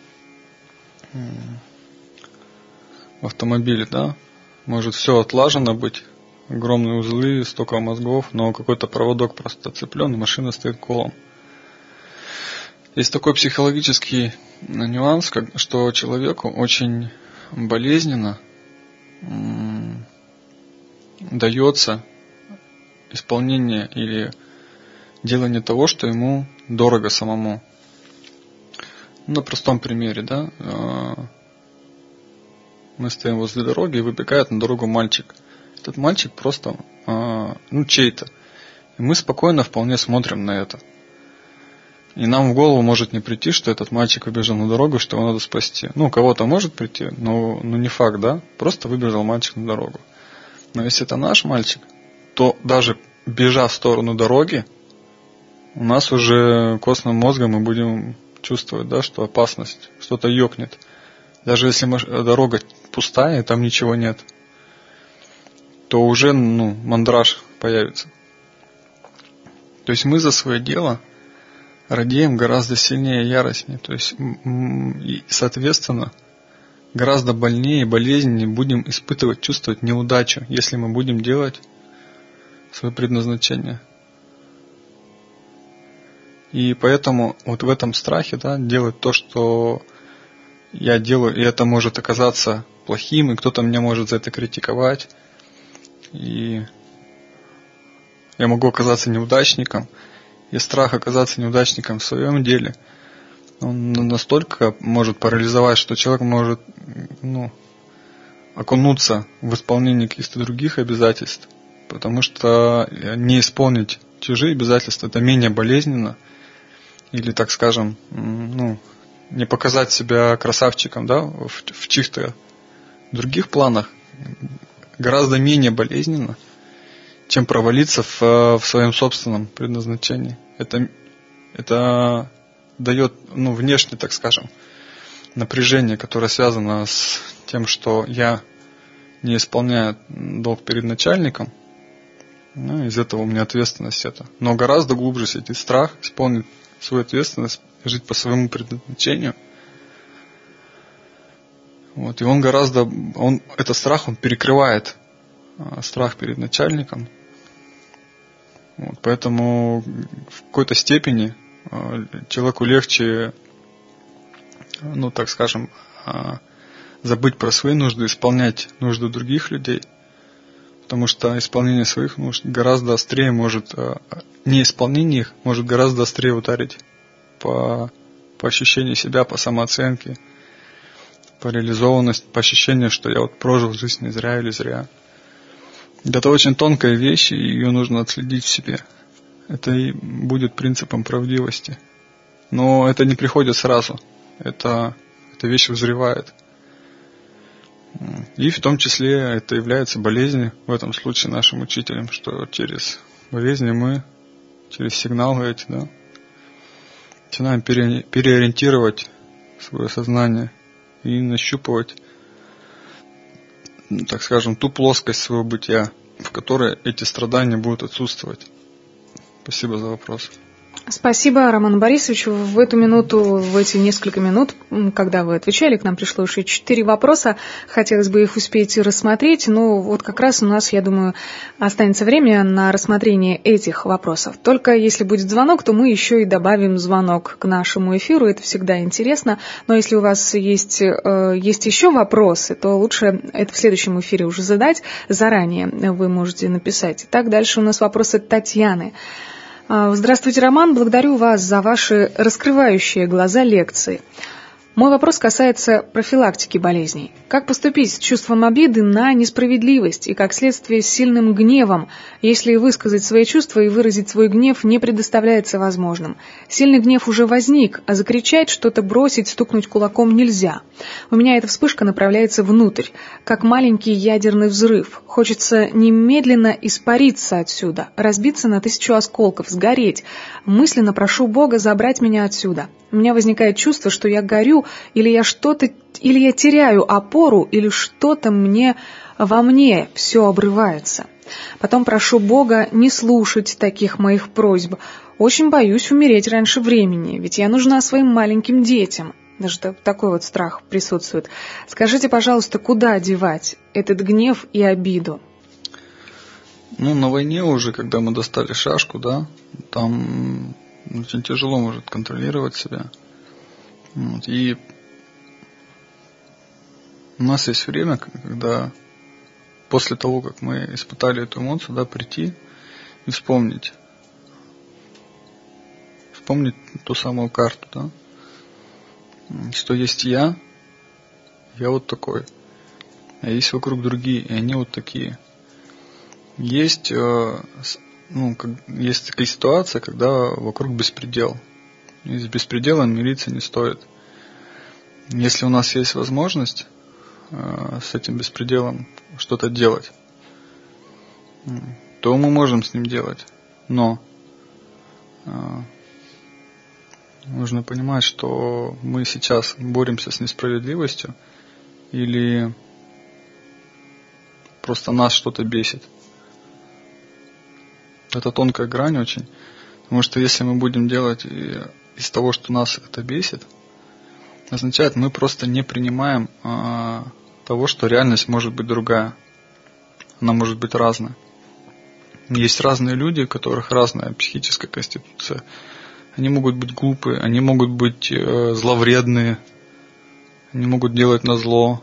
в автомобиле, да? Может все отлажено быть, огромные узлы, столько мозгов, но какой-то проводок просто отцеплен, и машина стоит колом. Есть такой психологический нюанс, как, что человеку очень болезненно м- дается исполнение или делание того, что ему дорого самому. На простом примере, да, мы стоим возле дороги, и выбегает на дорогу мальчик. Этот мальчик просто, ну, чей-то. И мы спокойно вполне смотрим на это. И нам в голову может не прийти, что этот мальчик выбежал на дорогу, что его надо спасти. Ну, у кого-то может прийти, но, но не факт, да? Просто выбежал мальчик на дорогу. Но если это наш мальчик, то даже бежа в сторону дороги, у нас уже костным мозгом мы будем чувствовать, да, что опасность, что-то ёкнет. Даже если дорога пустая, и там ничего нет, то уже, ну, мандраж появится. То есть мы за свое дело радеем гораздо сильнее, яростнее. То есть, и, соответственно, гораздо больнее и болезненнее будем испытывать, чувствовать неудачу, если мы будем делать свое предназначение. И поэтому вот в этом страхе, да, делать то, что я делаю, и это может оказаться плохим, и кто-то меня может за это критиковать, и я могу оказаться неудачником, и страх оказаться неудачником в своем деле, он настолько может парализовать, что человек может, ну, окунуться в исполнение каких-то других обязательств, потому что не исполнить чужие обязательства — это менее болезненно, или, так скажем, ну, не показать себя красавчиком, да, в, в чьих-то других планах гораздо менее болезненно, чем провалиться в, в своем собственном предназначении. Это, это дает, ну, внешне, так скажем, напряжение, которое связано с тем, что я не исполняю долг перед начальником, ну, из этого у меня ответственность это. Но гораздо глубже сидит страх исполнить свою ответственность, жить по своему предназначению. Вот, и он гораздо, он, этот страх, он перекрывает а, страх перед начальником. Вот, поэтому в какой-то степени а, человеку легче, ну, так скажем, а, забыть про свои нужды, исполнять нужды других людей. Потому что исполнение своих нужд гораздо острее может, неисполнение их может гораздо острее ударить по, по ощущению себя, по самооценке, по реализованности, по ощущению, что я вот прожил жизнь не зря или зря. Это очень тонкая вещь, и ее нужно отследить в себе. Это и будет принципом правдивости. Но это не приходит сразу. Это, эта вещь вызревает. И в том числе это является болезнью, в этом случае нашим учителем, что через болезни мы, через сигналы эти, да, начинаем пере, переориентировать свое сознание и нащупывать, так скажем, ту плоскость своего бытия, в которой эти страдания будут отсутствовать. Спасибо за вопрос. Спасибо, Роман Борисович. В эту минуту, в эти несколько минут, когда вы отвечали, к нам пришло еще четыре вопроса. Хотелось бы их успеть рассмотреть, но вот как раз у нас, я думаю, останется время на рассмотрение этих вопросов. Только если будет звонок, то мы еще и добавим звонок к нашему эфиру. Это всегда интересно. Но если у вас есть, есть еще вопросы, то лучше это в следующем эфире уже задать. Заранее вы можете написать. Итак, дальше у нас вопрос от Татьяны. Здравствуйте, Роман. Благодарю вас за ваши раскрывающие глаза лекции. Мой вопрос касается профилактики болезней. Как поступить с чувством обиды на несправедливость и, как следствие, с сильным гневом, если высказать свои чувства и выразить свой гнев не предоставляется возможным? Сильный гнев уже возник, а закричать, что-то бросить, стукнуть кулаком нельзя. У меня эта вспышка направляется внутрь, как маленький ядерный взрыв. Хочется немедленно испариться отсюда, разбиться на тысячу осколков, сгореть. Мысленно прошу Бога забрать меня отсюда. У меня возникает чувство, что я горю, или я что-то, или я теряю опору, или что-то мне во мне все обрывается. Потом прошу Бога не слушать таких моих просьб. Очень боюсь умереть раньше времени, ведь я нужна своим маленьким детям. Даже такой вот страх присутствует. Скажите, пожалуйста, куда девать этот гнев и обиду? Ну, на войне уже, когда мы достали шашку, да, там очень тяжело может контролировать себя. Вот. И у нас есть время, когда после того, как мы испытали эту эмоцию, да, прийти и вспомнить. Вспомнить ту самую карту, да. Что есть я, я вот такой. А есть вокруг другие, и они вот такие. Есть, ну, есть такая ситуация, когда вокруг беспредел. И с беспределом мириться не стоит. Если у нас есть возможность с этим беспределом что-то делать, то мы можем с ним делать. Но нужно понимать, что мы сейчас боремся с несправедливостью или просто нас что-то бесит. Это тонкая грань очень, потому что если мы будем делать из того, что нас это бесит, означает, мы просто не принимаем а, того, что реальность может быть другая. Она может быть разная. Есть разные люди, у которых разная психическая конституция. Они могут быть глупые, они могут быть э, зловредные, они могут делать назло,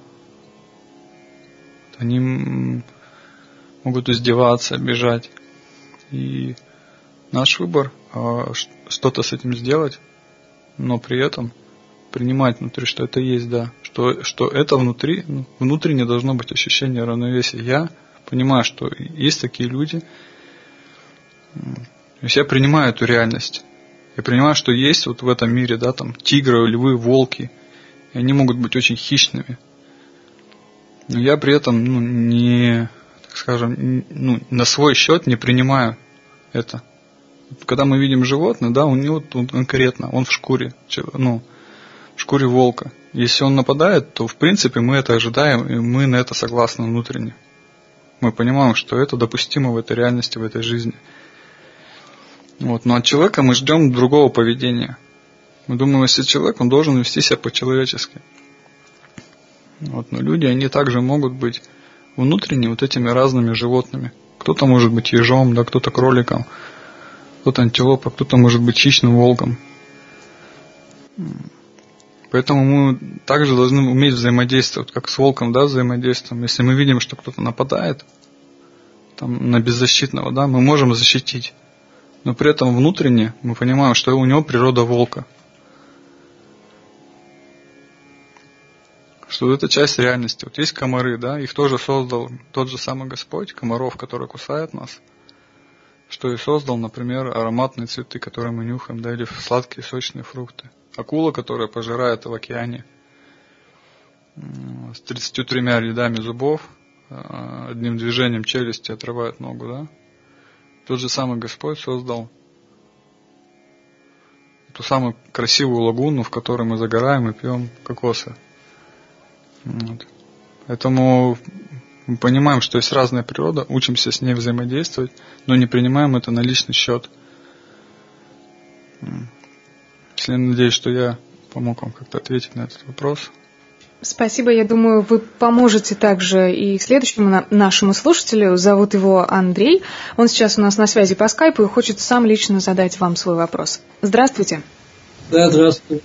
они м- могут издеваться, обижать. И наш выбор э, что-то с этим сделать, но при этом принимать внутри, что это есть, да, что, что это внутри, ну, внутренне должно быть ощущение равновесия. Я понимаю, что есть такие люди, то есть я принимаю эту реальность. Я понимаю, что есть вот в этом мире, да, там тигры, львы, волки, и они могут быть очень хищными. Но я при этом, ну, не, так скажем, ну, на свой счет не принимаю это. Когда мы видим животное, да, у него он конкретно, он в шкуре, ну, в шкуре волка. Если он нападает, то в принципе мы это ожидаем, и мы на это согласны внутренне. Мы понимаем, что это допустимо в этой реальности, в этой жизни. Вот. Но от человека мы ждем другого поведения. Мы думаем, если человек, он должен вести себя по-человечески. Вот. Но люди, они также могут быть внутренне вот этими разными животными. Кто-то может быть ежом, да, кто-то кроликом, кто-то антилопа, кто-то может быть хищным волком. Поэтому мы также должны уметь взаимодействовать, как с волком, да, взаимодействуем. Если мы видим, что кто-то нападает там, на беззащитного, да, мы можем защитить. Но при этом внутренне мы понимаем, что у него природа волка. Что это часть реальности. Вот есть комары, да, их тоже создал тот же самый Господь, комаров, которые кусают нас. Что и создал, например, ароматные цветы, которые мы нюхаем, да, или сладкие сочные фрукты. Акула, которая пожирает в океане с тридцатью тремя рядами зубов, одним движением челюсти отрывает ногу, да. Тот же самый Господь создал ту самую красивую лагуну, в которой мы загораем и пьем кокосы. Вот. Поэтому Мы понимаем, что есть разная природа, учимся с ней взаимодействовать, но не принимаем это на личный счет. Я надеюсь, что я помог вам как-то ответить на этот вопрос. Спасибо. Я думаю, вы поможете также и следующему нашему слушателю. Зовут его Андрей. Он сейчас у нас на связи по скайпу и хочет сам лично задать вам свой вопрос. Здравствуйте. Да, здравствуйте.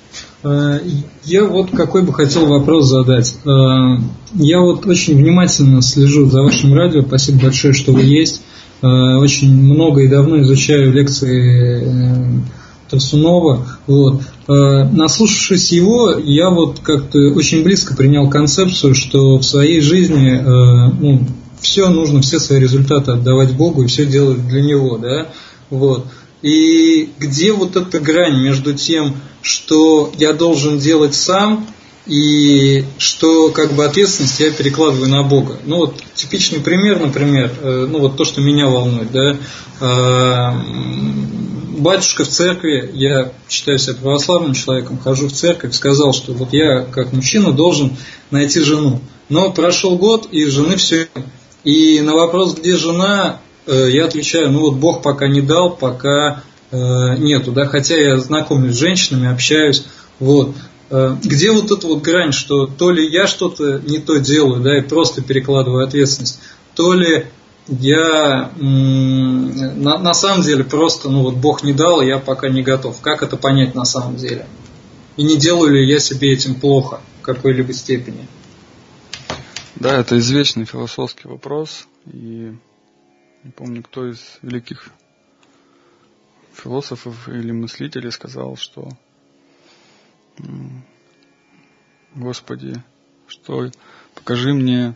Я вот какой бы хотел вопрос задать. Я вот очень внимательно слежу за вашим радио. Спасибо большое, что вы есть. Очень много и давно изучаю лекции Тарсунова. Вот. Наслушавшись его, я вот как-то очень близко принял концепцию, что в своей жизни ну, все нужно, все свои результаты отдавать Богу и все делать для Него. Да? Вот. И где вот эта грань между тем, что я должен делать сам, и что как бы ответственность я перекладываю на Бога. Ну вот типичный пример, например, ну вот то, что меня волнует, да, батюшка в церкви, я считаю себя православным человеком, хожу в церковь, сказал, что вот я как мужчина должен найти жену. Но прошел год, и жены все. И на вопрос, где жена, я отвечаю, ну вот Бог пока не дал, пока нету, да, хотя я знакомлюсь с женщинами, общаюсь, вот. Где вот эта вот грань, что то ли я что-то не то делаю, да, и просто перекладываю ответственность, то ли я на, на самом деле просто, ну вот Бог не дал, и я пока не готов. Как это понять на самом деле? И не делаю ли я себе этим плохо в какой-либо степени? Да, это извечный философский вопрос, и не помню, кто из великих философов или мыслителей сказал, что Господи, что покажи мне,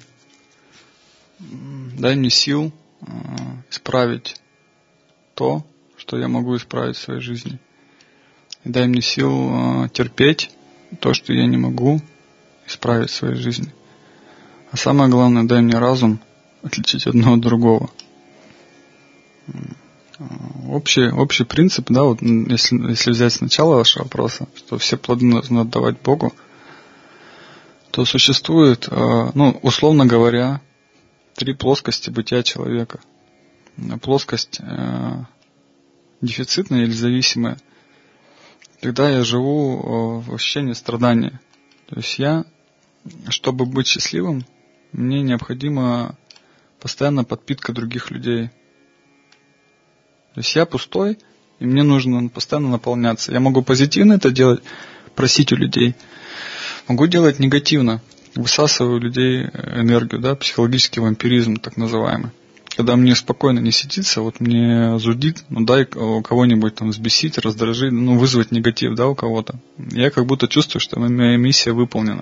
дай мне сил исправить то, что я могу исправить в своей жизни. И дай мне сил терпеть то, что я не могу исправить в своей жизни. А самое главное, дай мне разум отличить одно от другого. Общий, общий принцип, да, вот если, если взять с начала вашего вопроса, что все плоды нужно отдавать Богу, то существует, ну, условно говоря, три плоскости бытия человека. Плоскость э, дефицитная или зависимая. Когда я живу в ощущении страдания. То есть я, чтобы быть счастливым, мне необходима постоянно подпитка других людей. То есть я пустой, и мне нужно постоянно наполняться. Я могу позитивно это делать, просить у людей. Могу делать негативно. Высасываю у людей энергию, да, психологический вампиризм, так называемый. Когда мне спокойно не сидится, вот мне зудит, ну дай кого-нибудь там взбесить, раздражить, ну вызвать негатив, да, у кого-то. Я как будто чувствую, что моя миссия выполнена.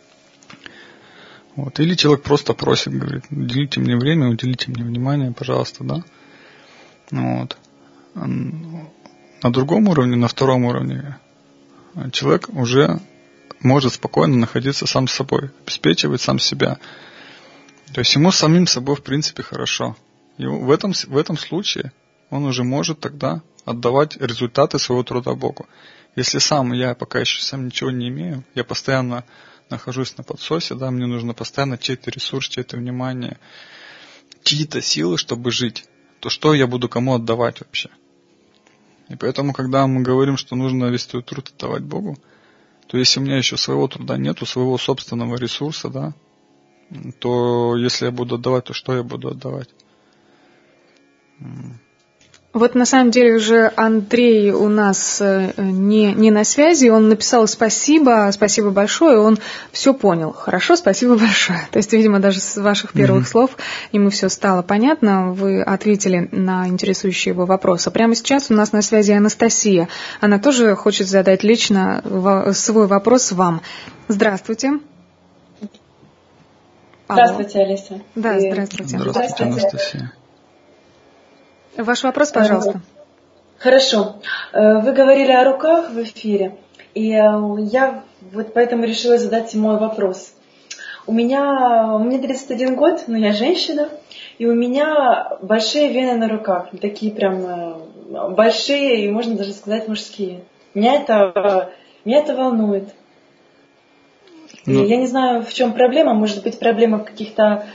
Вот. Или человек просто просит, говорит, уделите мне время, уделите мне внимание, пожалуйста, да. Вот. На другом уровне, на втором уровне, человек уже может спокойно находиться сам с собой, обеспечивать сам себя. То есть ему самим собой в принципе хорошо. И в этом, в этом случае он уже может тогда отдавать результаты своего труда Богу. Если сам я пока еще сам ничего не имею, я постоянно нахожусь на подсосе, да, мне нужно постоянно чей-то ресурс, чье-то внимание, чьи-то силы, чтобы жить, то что я буду кому отдавать вообще? И поэтому, когда мы говорим, что нужно весь свой труд отдавать Богу, то если у меня еще своего труда нету, своего собственного ресурса, да, то если я буду отдавать, то что я буду отдавать? Вот на самом деле уже Андрей у нас не, не на связи, он написал спасибо, спасибо большое, он все понял. Хорошо, спасибо большое. То есть, видимо, даже с ваших первых mm-hmm. слов ему все стало понятно, вы ответили на интересующие его вопросы. Прямо сейчас у нас на связи Анастасия. Она тоже хочет задать лично свой вопрос вам. Здравствуйте. Здравствуйте, Алиса. Да, здравствуйте. Здравствуйте, Анастасия. Ваш вопрос, пожалуйста. Хорошо. Вы говорили о руках в эфире, и я вот поэтому решила задать мой вопрос. У меня, мне тридцать один год, но я женщина, и у меня большие вены на руках, такие прям большие, и можно даже сказать мужские. Меня это, меня это волнует. Ну, я не знаю, в чем проблема, может быть, проблема в каких-то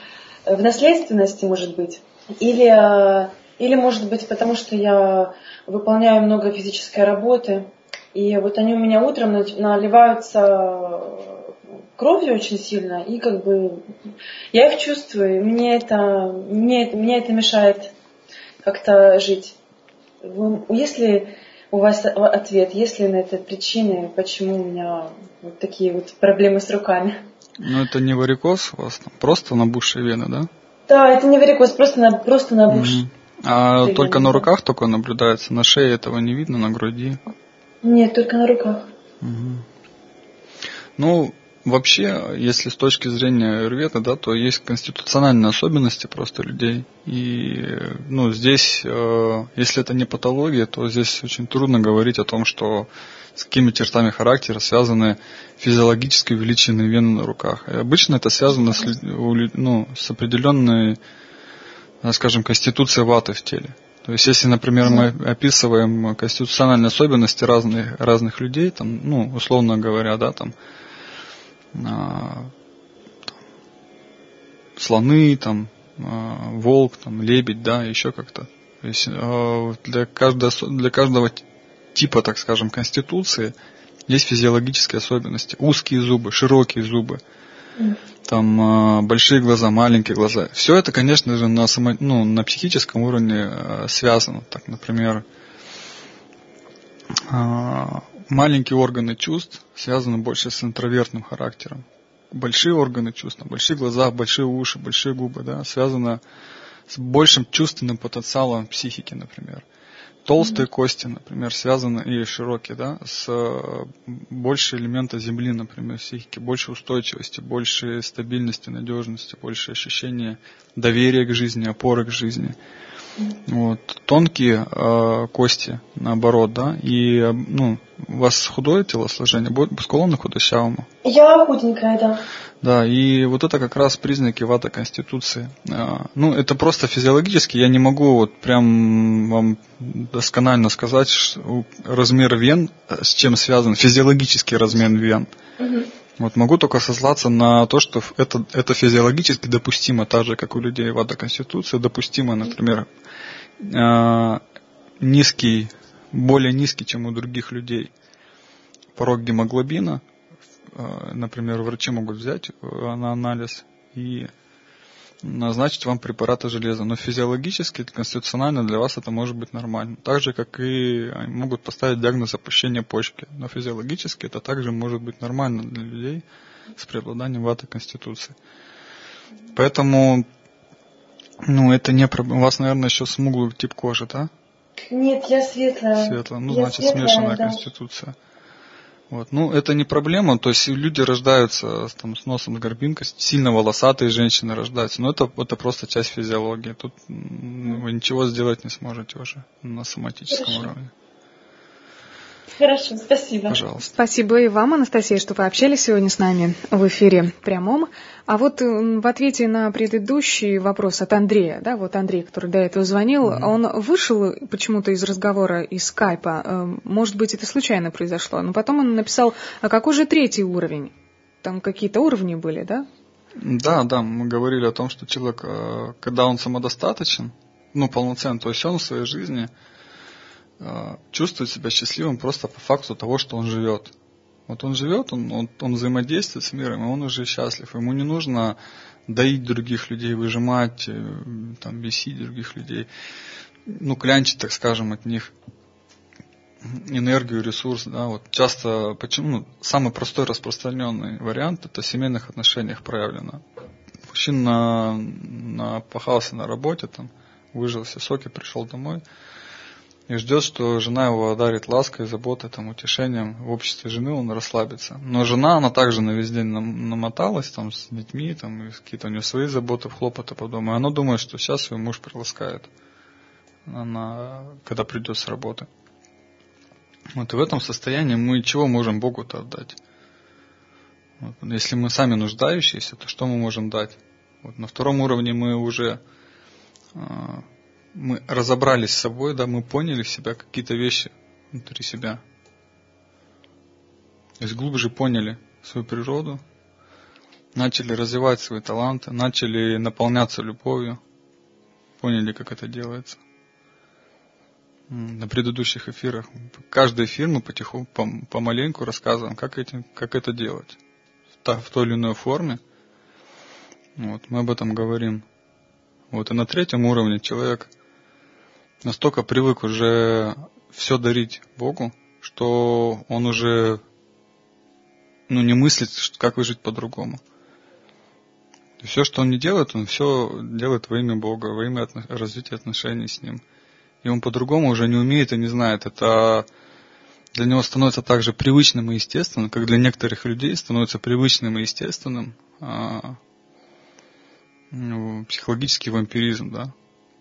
в наследственности, может быть, или, или, может быть, потому что я выполняю много физической работы, и вот они у меня утром наливаются кровью очень сильно, и как бы я их чувствую, мне это, мне, мне это мешает как-то жить. Если у вас ответ, есть ли на это причины, почему у меня вот такие вот проблемы с руками? Ну, это не варикоз у вас, там, просто набухшие вены, да? Да, это не варикоз, просто, на, просто набухшие. Угу. А вены, только на да. руках только наблюдается, на шее этого не видно, на груди? Нет, только на руках. Угу. Ну, вообще, если с точки зрения аюрведы, да, то есть конституциональные особенности просто людей. И ну, здесь, э, если это не патология, то здесь очень трудно говорить о том, что с какими чертами характера связаны физиологически увеличенные вены на руках. И обычно это связано с, ну, с определенной, скажем, конституцией ваты в теле. То есть, если, например, мы описываем конституциональные особенности разных, разных людей, там, ну, условно говоря, да, там, а, там слоны, там, а, волк, там, лебедь, да, еще как-то. То есть, а, для, каждого, для каждого типа, так скажем, конституции есть физиологические особенности. Узкие зубы, широкие зубы. Там большие глаза, маленькие глаза. Все это, конечно же, на, само, ну, на психическом уровне э, связано. Так, например, э, маленькие органы чувств связаны больше с интровертным характером. Большие органы чувств, большие глаза, большие уши, большие губы, да, связаны с большим чувственным потенциалом психики, например. Толстые mm-hmm. кости, например, связаны, и широкие, да, с больше элемента земли, например, психики, больше устойчивости, больше стабильности, надежности, больше ощущения доверия к жизни, опоры к жизни. Mm-hmm. Вот. Тонкие э, кости, наоборот, да, и, ну, у вас худое телосложение, будет склонны к худощавому? Я худенькая, да. Да, и вот это как раз признаки вата конституции. Ну, это просто физиологически, я не могу вот прям вам досконально сказать, что размер вен, с чем связан физиологический размер вен. Угу. Вот могу только сослаться на то, что это, это физиологически допустимо, так же, как у людей вата конституции, допустимо, например, низкий, более низкий, чем у других людей, порог гемоглобина. Например, врачи могут взять на анализ и назначить вам препараты железа. Но физиологически, конституционально для вас это может быть нормально. Так же, как и могут поставить диагноз опущения почки. Но физиологически это также может быть нормально для людей с преобладанием ваты конституции. Поэтому, ну, это не проблема. У вас, наверное, еще смуглый тип кожи, да? Нет, я светлая. Светлая. Ну, я значит, светлая, смешанная да. конституция. Вот. Ну, это не проблема, то есть люди рождаются там, с носом, с горбинкой, сильно волосатые женщины рождаются, но это, это просто часть физиологии. Тут вы ничего сделать не сможете уже на соматическом Хорошо. уровне. Хорошо, спасибо. Пожалуйста. Спасибо и вам, Анастасия, что пообщались сегодня с нами в эфире прямом. А вот в ответе на предыдущий вопрос от Андрея, да, вот Андрей, который до этого звонил, mm-hmm. он вышел почему-то из разговора, из скайпа. Может быть, это случайно произошло. Но потом он написал, а какой же третий уровень? Там какие-то уровни были, да? Да, да, мы говорили о том, что человек, когда он самодостаточен, ну, полноценный, то есть он в своей жизни чувствует себя счастливым просто по факту того, что он живет. Вот он живет, он, он, он взаимодействует с миром, и он уже счастлив. Ему не нужно доить других людей, выжимать, там, бесить других людей, ну, клянчить, так скажем, от них энергию, ресурс. Да, вот часто, почему, ну, самый простой распространенный вариант это в семейных отношениях проявлено. Мужчина напахался на работе, там, выжил все соки, пришел домой и ждет, что жена его одарит лаской, заботой, там, утешением. В обществе жены он расслабится. Но жена, она также на весь день намоталась там, с детьми, там, и какие-то у нее свои заботы, хлопоты по дому. И она думает, что сейчас свой муж приласкает, она, когда придет с работы. Вот и в этом состоянии мы чего можем Богу-то отдать? Вот, если мы сами нуждающиеся, то что мы можем дать? Вот, на втором уровне мы уже... мы разобрались с собой, да, мы поняли себя, какие-то вещи внутри себя. То есть глубже поняли свою природу, начали развивать свои таланты, начали наполняться любовью, поняли, как это делается. На предыдущих эфирах каждый эфир мы потихоньку, помаленьку рассказываем, как, эти, как это делать в, в той или иной форме. Вот, мы об этом говорим. Вот, и на третьем уровне человек настолько привык уже все дарить Богу, что он уже ну, не мыслит, как выжить по-другому. Все, что он не делает, он все делает во имя Бога, во имя отно- развития отношений с Ним. И он по-другому уже не умеет и не знает. Это для него становится так же привычным и естественным, как для некоторых людей становится привычным и естественным а, ну, психологический вампиризм, да.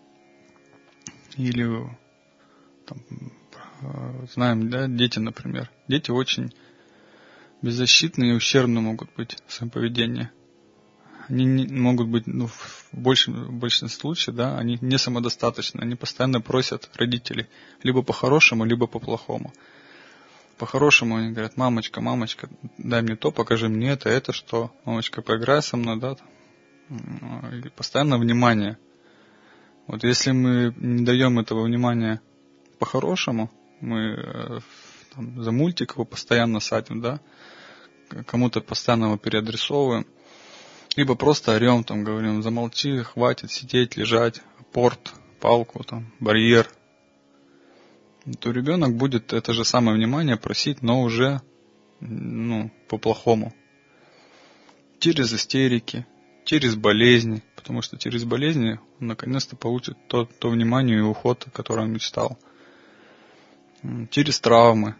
Или там, знаем, да, дети, например. Дети очень беззащитные и ущербны могут быть в своем поведении. Они не, могут быть, ну, в большем, в большинстве случаев, да, они не самодостаточны, они постоянно просят родителей либо по-хорошему, либо по-плохому. По-хорошему они говорят: мамочка, мамочка, дай мне то, покажи мне это, это что, мамочка, поиграй со мной, да, и постоянно внимание. Вот если мы не даем этого внимания по-хорошему, мы там, за мультик его постоянно садим, да, кому-то постоянно его переадресовываем, либо просто орем, там, говорим: замолчи, хватит сидеть, лежать, порт, палку, там, барьер, то ребенок будет это же самое внимание просить, но уже ну, по-плохому. Через истерики, через болезни, потому что через болезни он наконец-то получит то, то внимание и уход, о котором он мечтал. Через травмы.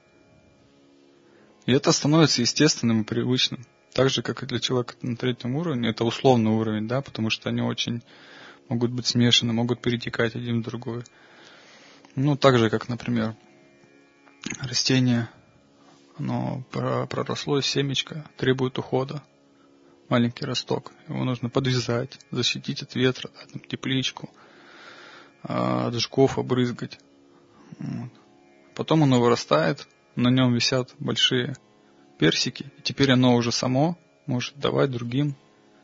И это становится естественным и привычным. Так же, как и для человека на третьем уровне, это условный уровень, да, потому что они очень могут быть смешаны, могут перетекать один в другой. Ну, так же, как, например, растение, оно проросло, семечко, требует ухода. Маленький росток, его нужно подвязать, защитить от ветра, от тепличку, от жуков обрызгать. Вот. Потом оно вырастает, на нем висят большие персики, и теперь оно уже само может давать другим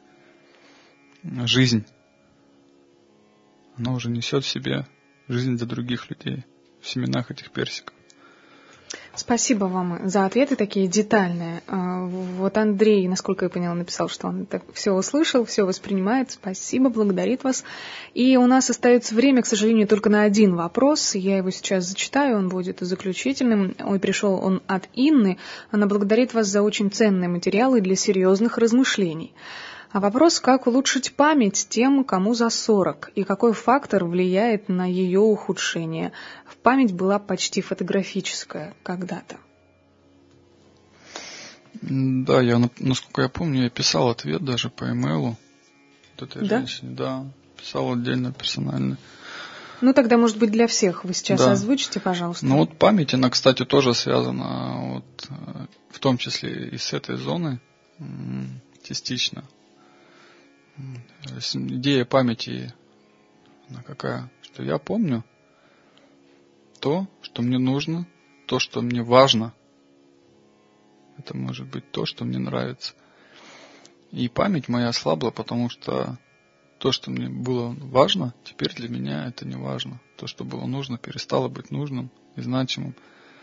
жизнь. Оно уже несет в себе жизнь для других людей в семенах этих персиков. Спасибо вам за ответы такие детальные. Вот Андрей, насколько я поняла, написал, что он так все услышал, все воспринимает. Спасибо, благодарит вас. И у нас остается время, к сожалению, только на один вопрос. Я его сейчас зачитаю, он будет заключительным. Ой, пришел он от Инны. Она благодарит вас за очень ценные материалы для серьезных размышлений. А вопрос, как улучшить память тем, кому за сорок, и какой фактор влияет на ее ухудшение. Память была почти фотографическая когда-то. Да, я, насколько я помню, я писал ответ даже по имейлу вот этой да? женщине. Да, писал отдельно, персонально. Ну, тогда, может быть, для всех вы сейчас да. озвучите, пожалуйста. Ну, вот память, она, кстати, тоже связана, вот, в том числе и с этой зоной, частично. Идея памяти, она какая? Что я помню то, что мне нужно, то, что мне важно. Это может быть то, что мне нравится. И память моя ослабла, потому что то, что мне было важно, теперь для меня это не важно. То, что было нужно, перестало быть нужным и значимым.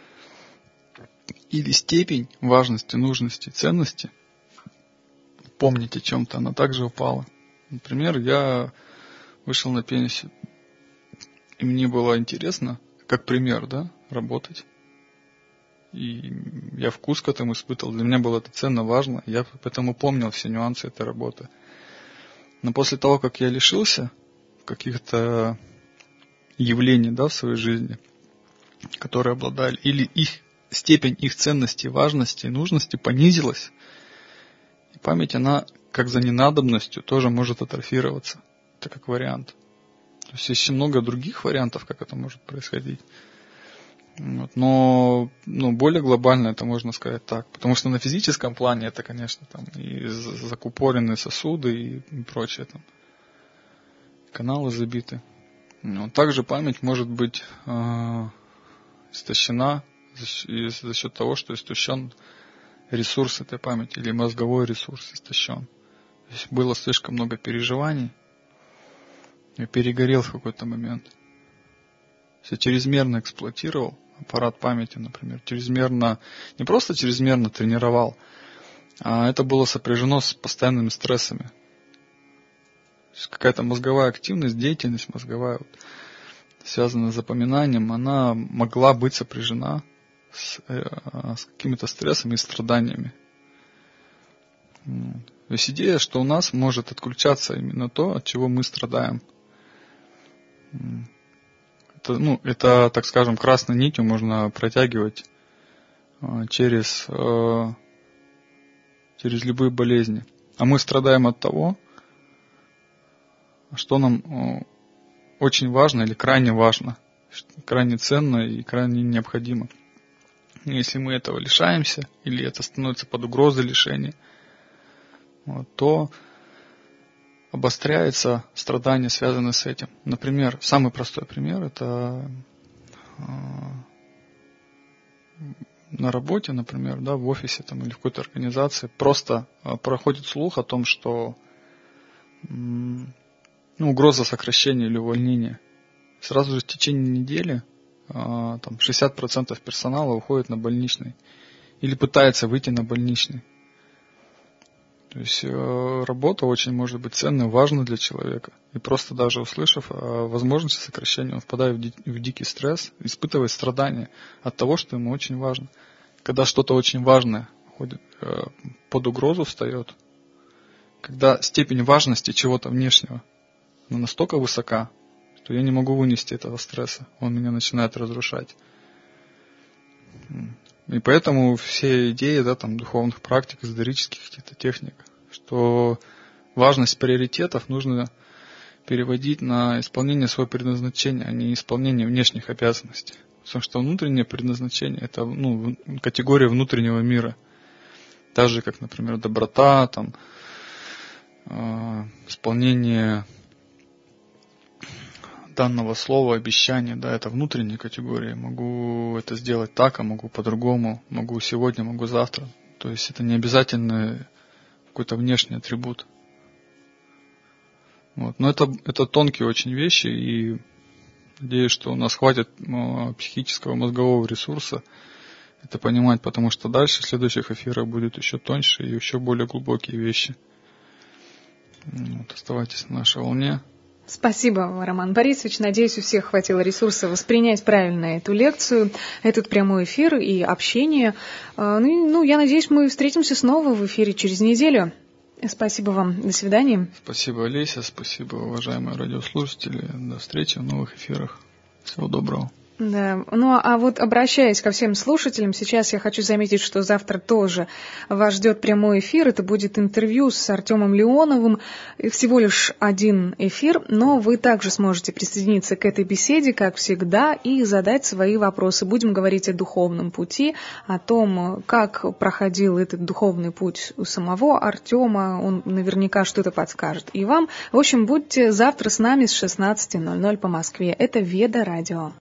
Или степень важности, нужности, ценности помнить о чем-то, она также упала. Например, я вышел на пенсию, и мне было интересно, как пример, да, работать. И я вкус к этому испытывал. Для меня было это ценно, важно. Я поэтому помнил все нюансы этой работы. Но после того, как я лишился каких-то явлений, да, в своей жизни, которые обладали, или их степень их ценности, важности и нужности понизилась, и память, она, как за ненадобностью, тоже может атрофироваться. Это как вариант. То есть есть много других вариантов, как это может происходить. Вот. Но ну, более глобально это можно сказать так. Потому что на физическом плане это, конечно, там и закупоренные сосуды и прочее. Там, каналы забиты. Но также память может быть э, истощена за, за счет того, что истощен ресурс этой памяти или мозговой ресурс истощен. То есть было слишком много переживаний, я перегорел в какой-то момент. Я чрезмерно эксплуатировал аппарат памяти, например, чрезмерно, не просто чрезмерно тренировал, а это было сопряжено с постоянными стрессами. То есть какая-то мозговая активность, деятельность мозговая, вот, связанная с запоминанием, она могла быть сопряжена с, э, с какими-то стрессами и страданиями. То есть идея, что у нас может отключаться именно то, от чего мы страдаем. Это, ну, это, так скажем, красной нитью можно протягивать э, через, э, через любые болезни. А мы страдаем от того, что нам э, очень важно или крайне важно, крайне ценно и крайне необходимо. Если мы этого лишаемся, или это становится под угрозой лишения, вот, то обостряется страдание, связанное с этим. Например, самый простой пример – это э, на работе, например, да, в офисе там, или в какой-то организации просто э, проходит слух о том, что э, ну, угроза сокращения или увольнения. Сразу же в течение недели э, там, шестьдесят процентов персонала уходит на больничный или пытается выйти на больничный. То есть э, работа очень может быть ценной, важной для человека. И просто даже услышав о возможности сокращения, он впадает в, ди- в дикий стресс, испытывает страдания от того, что ему очень важно. Когда что-то очень важное ходит, э, под угрозу встает, когда степень важности чего-то внешнего она настолько высока, что я не могу вынести этого стресса, он меня начинает разрушать. И поэтому все идеи, да, там, духовных практик, эзотерических каких-то техник, что важность приоритетов нужно переводить на исполнение своего предназначения, а не исполнение внешних обязанностей. Потому что внутреннее предназначение – это, ну, категория внутреннего мира. Так же, как, например, доброта, там, э, исполнение данного слова, обещания, да, это внутренние категории. Могу это сделать так, а могу по-другому, могу сегодня, могу завтра. То есть это не обязательно какой-то внешний атрибут. Вот. Но это, это тонкие очень вещи, и надеюсь, что у нас хватит ну, психического мозгового ресурса это понимать, потому что дальше в следующих эфирах будет еще тоньше и еще более глубокие вещи. Вот. Оставайтесь на нашей волне. Спасибо, Роман Борисович. Надеюсь, у всех хватило ресурса воспринять правильно эту лекцию, этот прямой эфир и общение. Ну, ну, я надеюсь, мы встретимся снова в эфире через неделю. Спасибо вам. До свидания. Спасибо, Олеся. Спасибо, уважаемые радиослушатели. До встречи в новых эфирах. Всего доброго. Да, ну а вот обращаясь ко всем слушателям, сейчас я хочу заметить, что завтра тоже вас ждет прямой эфир. Это будет интервью с Артемом Леоновым. Всего лишь один эфир, но вы также сможете присоединиться к этой беседе, как всегда, и задать свои вопросы. Будем говорить о духовном пути, о том, как проходил этот духовный путь у самого Артема. Он наверняка что-то подскажет и вам. В общем, будьте завтра с нами с шестнадцати ноль ноль по Москве. Это Веда Радио.